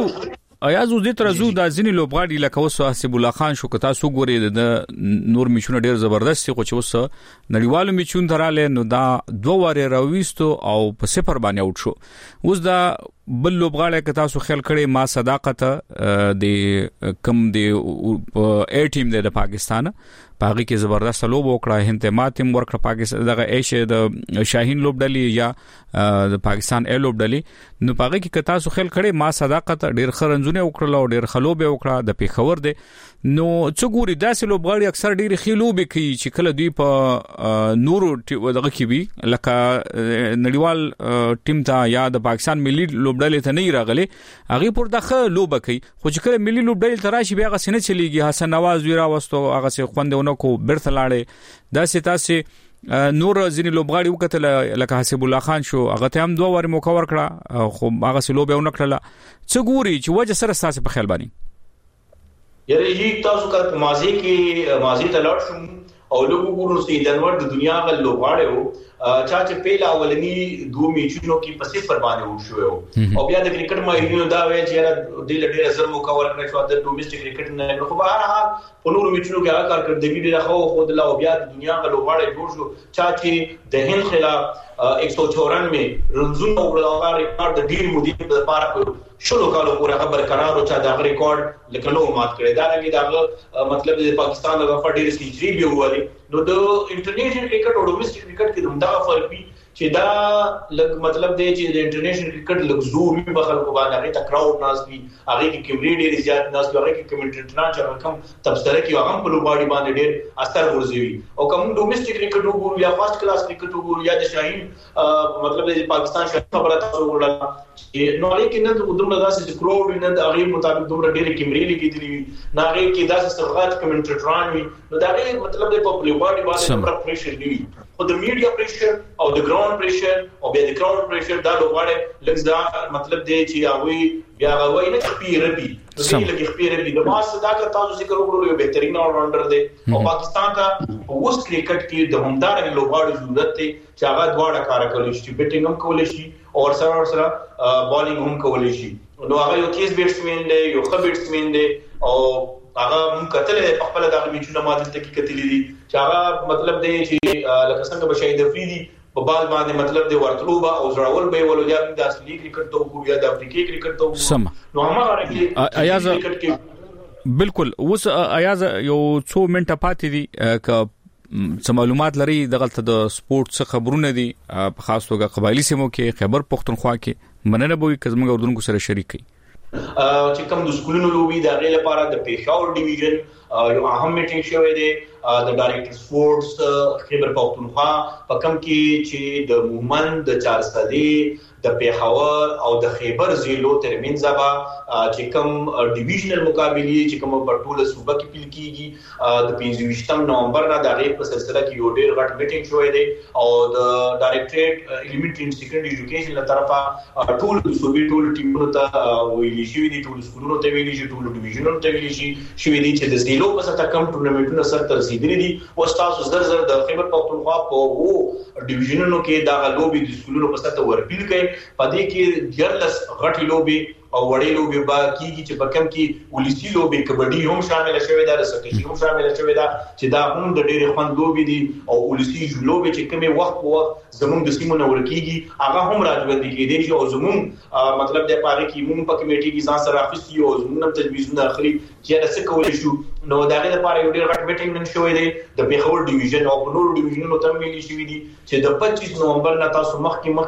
دې ترازو د ځینې لوبغاړي لکه اوس حسیب الله خان شو کتا سو ګوري د نور میچونه ډیر زبردست خو چې اوس نړیوالو میچون دراله نو دا دوه واره راويستو او په صفر باندې اوټ شو اوس دا بل لوبغاړي کتا سو خیال کړي ما صداقت د کم د ا ټیم د پاکستان پاغي کې زبردست لوب وکړه هنتمات هم ورکړه پاکستان دغه ایشه د شاهین لوبډلی یا د پاکستان ا لوبډلی نو پاغي کې کتا سو خیال کړي ما صداقت ډیر خرنځونه وکړه او ډیر خلوب وکړه د پیښور دی نو څګوري داسې لوبغاړي اکثر ډیر خلوب کوي چې کله دوی په نورو دغه کې وي لکه نړیوال ټیم ته یا د پاکستان ملي لوبډلې ته نه راغلي هغه پر دغه لوب کوي خو چې کله ملي لوبډلې ته راشي بیا غا سینه چلیږي حسن نواز ویرا وستو هغه څه خوندونه کو برته لاړې داسې تاسې نور ځینې لوبغاړي وکړه لکه حسیب الله خان شو هغه ته هم دوه واره موقع ورکړه خو هغه سلوب یې ونکړه څګوري چې وجه سره تاسو په خیال باندې یره یی تاسو کار په ماضی کې ماضی ته لاړ شو او لوګو ګورو سي دنور د دنیا غل لوبغاړي چا چې پیلا اولنی دوه میچونو کې په صفر باندې وشو او بیا د کرکټ ماهرینو دا وایي چې د ډېر ازر موقع ورکړی شو د ډومېسټک کرکټ نه خو به هر حال په نورو میچونو کې هغه کارکړدګي ډېره خو د لا بیا د دنیا غل لوبغاړي جوړ شو چا چې د هند خلاف 194 رنزونه وګړه ریکارډ د ډیر مودې لپاره شلو کالو پورې خبر قرار او چا دا ریکارډ لکه نو مات کړی دا لګي دا مطلب د پاکستان د فډیر سنچري به وایي نو د انټرنیشنل کرکټ او ډومېسټک کرکټ کې دا فرق وي چې دا لګ مطلب دی چې د انټرنیشنل کرکټ لګ زور په خلکو باندې هغه ته کراود ناز وي هغه کې کیمرې ډېر زیات ناز هغه کې کمنټریټران چې کم تبصره کوي هغه په لوبغاړي باندې ډېر اثر ورزوي او کوم ډومېسټک کرکټ وګورو یا فرست کلاس کرکټ وګورو یا د شاهین مطلب د پاکستان شاهین خبره تاسو وګورئ نو هغه کې نه دومره داسې کراود نه د هغه مطابق دومره ډېر کیمرې لګېدلې نه هغه کې داسې سرغات کمنټریټران وي نو دا مطلب د لوبغاړي باندې پرېشر دی او د میډیا پرېشر او د ګراوند پرېشر او بیا د کراوډ پرېشر دا لوبغاړي لږ مطلب دی چې هغه بیا هغه نه خپيربي لږ خپيربي د ما صداقت تاسو ذکر وکړو یو بهترین اولراونډر دی او پاکستان ته اوس کرکټ کې د همدار لوبغاړو ضرورت دی چې هغه دواړه کار کوي چې بیټینګ هم کولی شي او سره بالینګ هم کولی شي نو هغه یو تیز بیټسمن دی یو ښه بیټسمن دی او هغه مون کتل په خپل دغه میچونه ماده ته کې کتلې دي چې هغه مطلب دی چې لکه څنګه بشاید افریدي په بال باندې مطلب دی ورتلوبه او زړول به ولو یا د اصلي کرکټ ته وګورو یا د افریقي کرکټ ته وګورو نو هغه کې ایاز بالکل اوس ایاز یو 2 منټه پاتې دي ک معلومات لري دغه د سپورت څخه خبرونه دي په خاص توګه قبایلی سیمو کې خیبر پختونخوا کې مننه به کزمګ اردوونکو سره شریک کړي چې کوم د سکولونو لوبي د غیر لپاره د پېښور ډیویژن یو اهم میټینګ شوی دی د ډایریکټر سپورټس خیبر پختونخوا په کوم کې چې د مومن د 400 د پیښور او د خیبر ضلعو ترمنځ به چې کوم ډیویژنل مقابله چې کوم په ټوله صوبه کې پیل کیږي د 25 نومبر نه د غیر په سلسله کې یو ډیر غټ میټینګ شوی دی او د ډایریکټریټ الیمنټری اینڈ سیکنډري ایجوکیشن له طرفه ټول صوبې ټول ټیمونو ته ویلي شوی دي ټول سکولونو ته ویلي شي ټول ډیویژنونو ته ویلي شي دي چې د ضلعو په سطح کم ټورنمنټونه سره ترسیدلي دي او تاسو زر د خیبر پختونخوا په وو ډیویژنونو کې دا لوبي د سکولونو په سطح ورپیل کړي پدې کې ډیرلس غټي لوبي او وړې لوبي با کیږي چې په کم کې ولسی لوبي کبډي هم شامل شوی دا سکیشي هم شامل شوی دا چې دا هم د ډېر خوند لوبي دي او ولسی لوبي چې کومه وخت په وخت زموږ د سیمو نور کیږي هغه هم راځي کېدي چې او زموږ مطلب د پاره کې موږ په کمیټي کې ځان سره اخیستي او زموږ تجویزونه اخلي چې دا څه کولای شو نو دا غي لپاره یو ډېر غټ میټینګ نن شوی دی د پیښور ډیویژن او نور ډیویژنونو ته ویلي شوی دي چې د 25 نومبر نه تاسو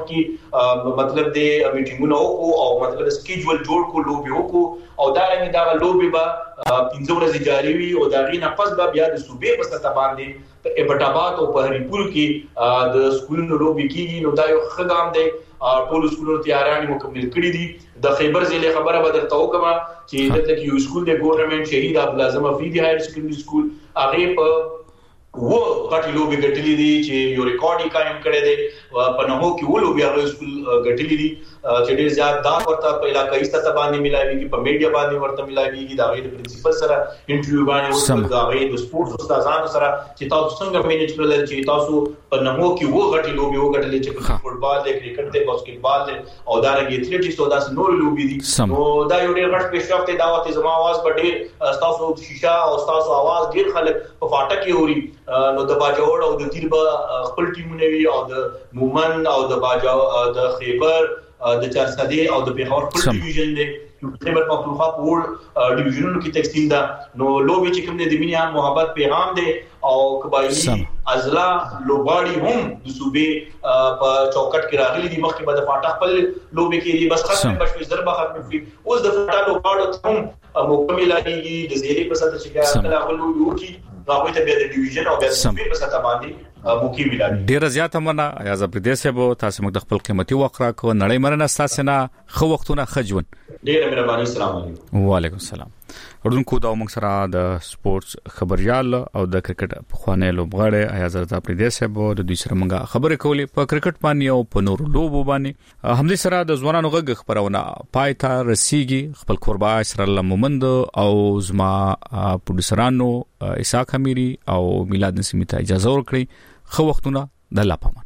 مخکې مطلب د میټینګونو او مطلب سکیجول جوړ کو لوبي وکړو او دا رنګ دا لوبي به 15 ورځې جاری وي او دا غي نه پس به بیا د صوبې په سطح باندې په ابټاباد او په هریپور کې د سکولونو لوبي کیږي نو دا یو خدام دی ټول سکولونو تیاریاں مکمل کړې دي د خیبر ضلع خبره بدل تاو کما چې دلته کې یو سکول د ګورنمنت شهید عبد العظیم افریدی هایر سیکنډري سکول هغه په و غټي لوبي ګټلې دي چې یو ریکارډ یې قائم کړی دی په نهو کې و لوبي هغه سکول ګټلې دي چې ډېر زیات دا ورته په علاقايي سطح باندې ملایوي په میډیا باندې ورته ملایوي دا غي د پرنسپل سره انټرویو باندې ورته دا غي د سپورټس استادانو سره چې تاسو څنګه مینج کړل چې تاسو په نهو کې و غټي لوبي وګټلې چې فوټبال دی کرکټ دی باسکټبال دی او دا رنګ ایتھلیټکس او داس نور لوبي دي نو دا یو ډېر غټ پیشرفت دی دا وخت زما आवाज په ډېر تاسو شیشه او تاسو आवाज ډېر خلک په فاټک کې اوري نو د باجوړ او د تیر به خپل ټیمونه وی او د مومن او د باجو د خیبر د چارسدي او د پیښور خپل ډیویژن دی خیبر پختونخوا په وړ ډیویژنونو کې تقسیم ده نو لوبي چې کوم د مینه محبت پیغام دی او قبایلی ازلا لوباړي هم د صوبې په چوکټ کې راغلي دي مخکې به د فاټا خپل لوبي کې دي بس ختم بشوي ضربه ختم شي اوس د فاټا لوباړو هم مکمل لري د زیری په سطح چې کله خپل لوبي وکي هغه ته به د ډیویژن او د صوبې په سطح باندې موقع ملایي ډیر زیات مننه ایاز پردیس صاحب تاسو موږ د خپل قیمتي وخت راکو نړۍ مرنه تاسو نه خو وختونه خجون ډیر مهرباني السلام علیکم وعلیکم السلام ورونکو دا موږ سره د سپورتس خبريال او د کرکټ په خوانې لوبغاړي ایاز پردیس صاحب د دوی سره موږ خبرې کولې په کرکټ باندې او په نورو لوبو باندې همدې سره د ځوانانو غږ خبرونه پایتا رسیږي خپل قربا اسرائیل مومند او زما پروډوسرانو اسحاق امیری او میلاد نسیمی ته اجازه ورکړي خو وختونه د الله پامان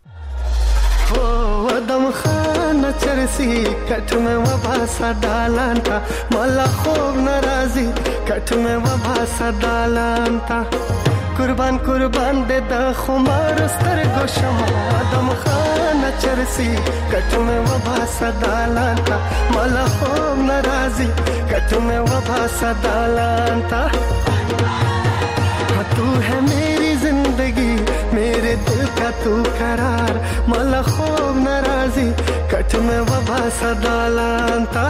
ودم خان چرسی کټ میں وبا سدالان تا مالا خوب ناراضی کټ میں وبا سدالان تا قربان قربان دے د خمار ستر گوشم ودم خان چرسی کټ میں وبا سدالان تا مالا خوب ناراضی کټ میں وبا سدالان تا تو ہے میری زندگی میرے دل کا تو قرار مالا خوب ناراضی کٹ میں وبا سدالانتا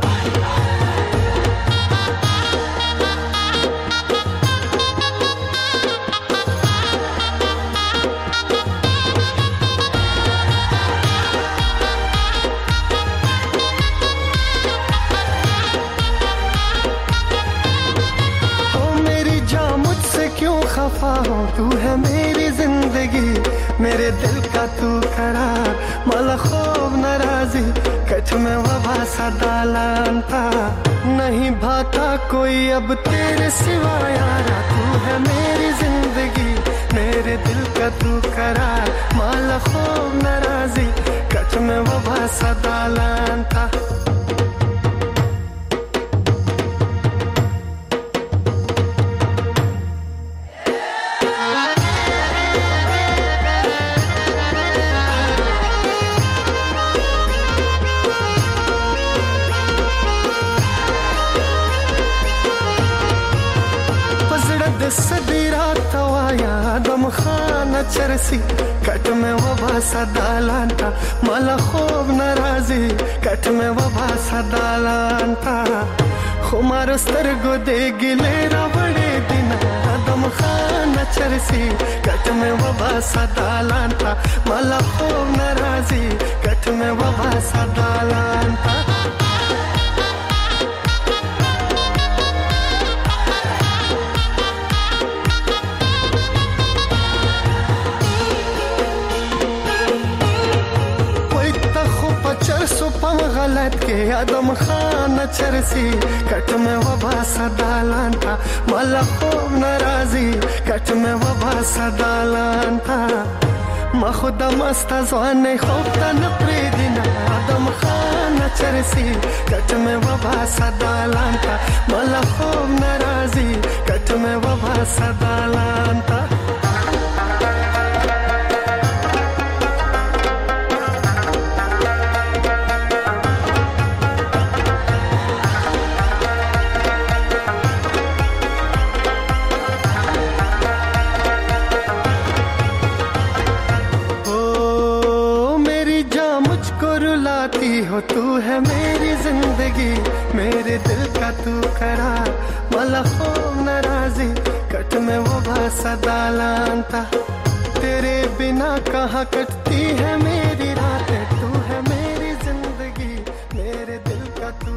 खफा हूँ तू है मेरी जिंदगी मेरे दिल का तू करार माला खूब नाराजी कठ में वबा सदालानता नहीं भाता कोई अब तेरे सिवा यारा तू है मेरी जिंदगी मेरे दिल का तू करार माला खूब नाराजी कठ में वबा सदालानता चरसी कट में वबा सदालानता माला खूब नाराजी कट में वबा सदालानता खुमार स्तरगो दे गिले रबड़े दिन दम खाना चरसी कट में वबा सदालानता माला खूब नाराजी कट कट में वबा सदालांता सुपम गलत के आदम खान चरसी कट में वबा सदालांता मला खूब नाराजी कट में वबा सदालांता ما خودم است از آن خوبتن پریدینا آدم خانه چرسی کتم و با صدالانتا مالا خوب نرازی کتم و با صدالانتا हो तू है मेरी जिंदगी मेरे दिल का तू करार मला खूब नाराजी कट में वो सदालांता तेरे बिना कहाँ कटती है मेरी रातें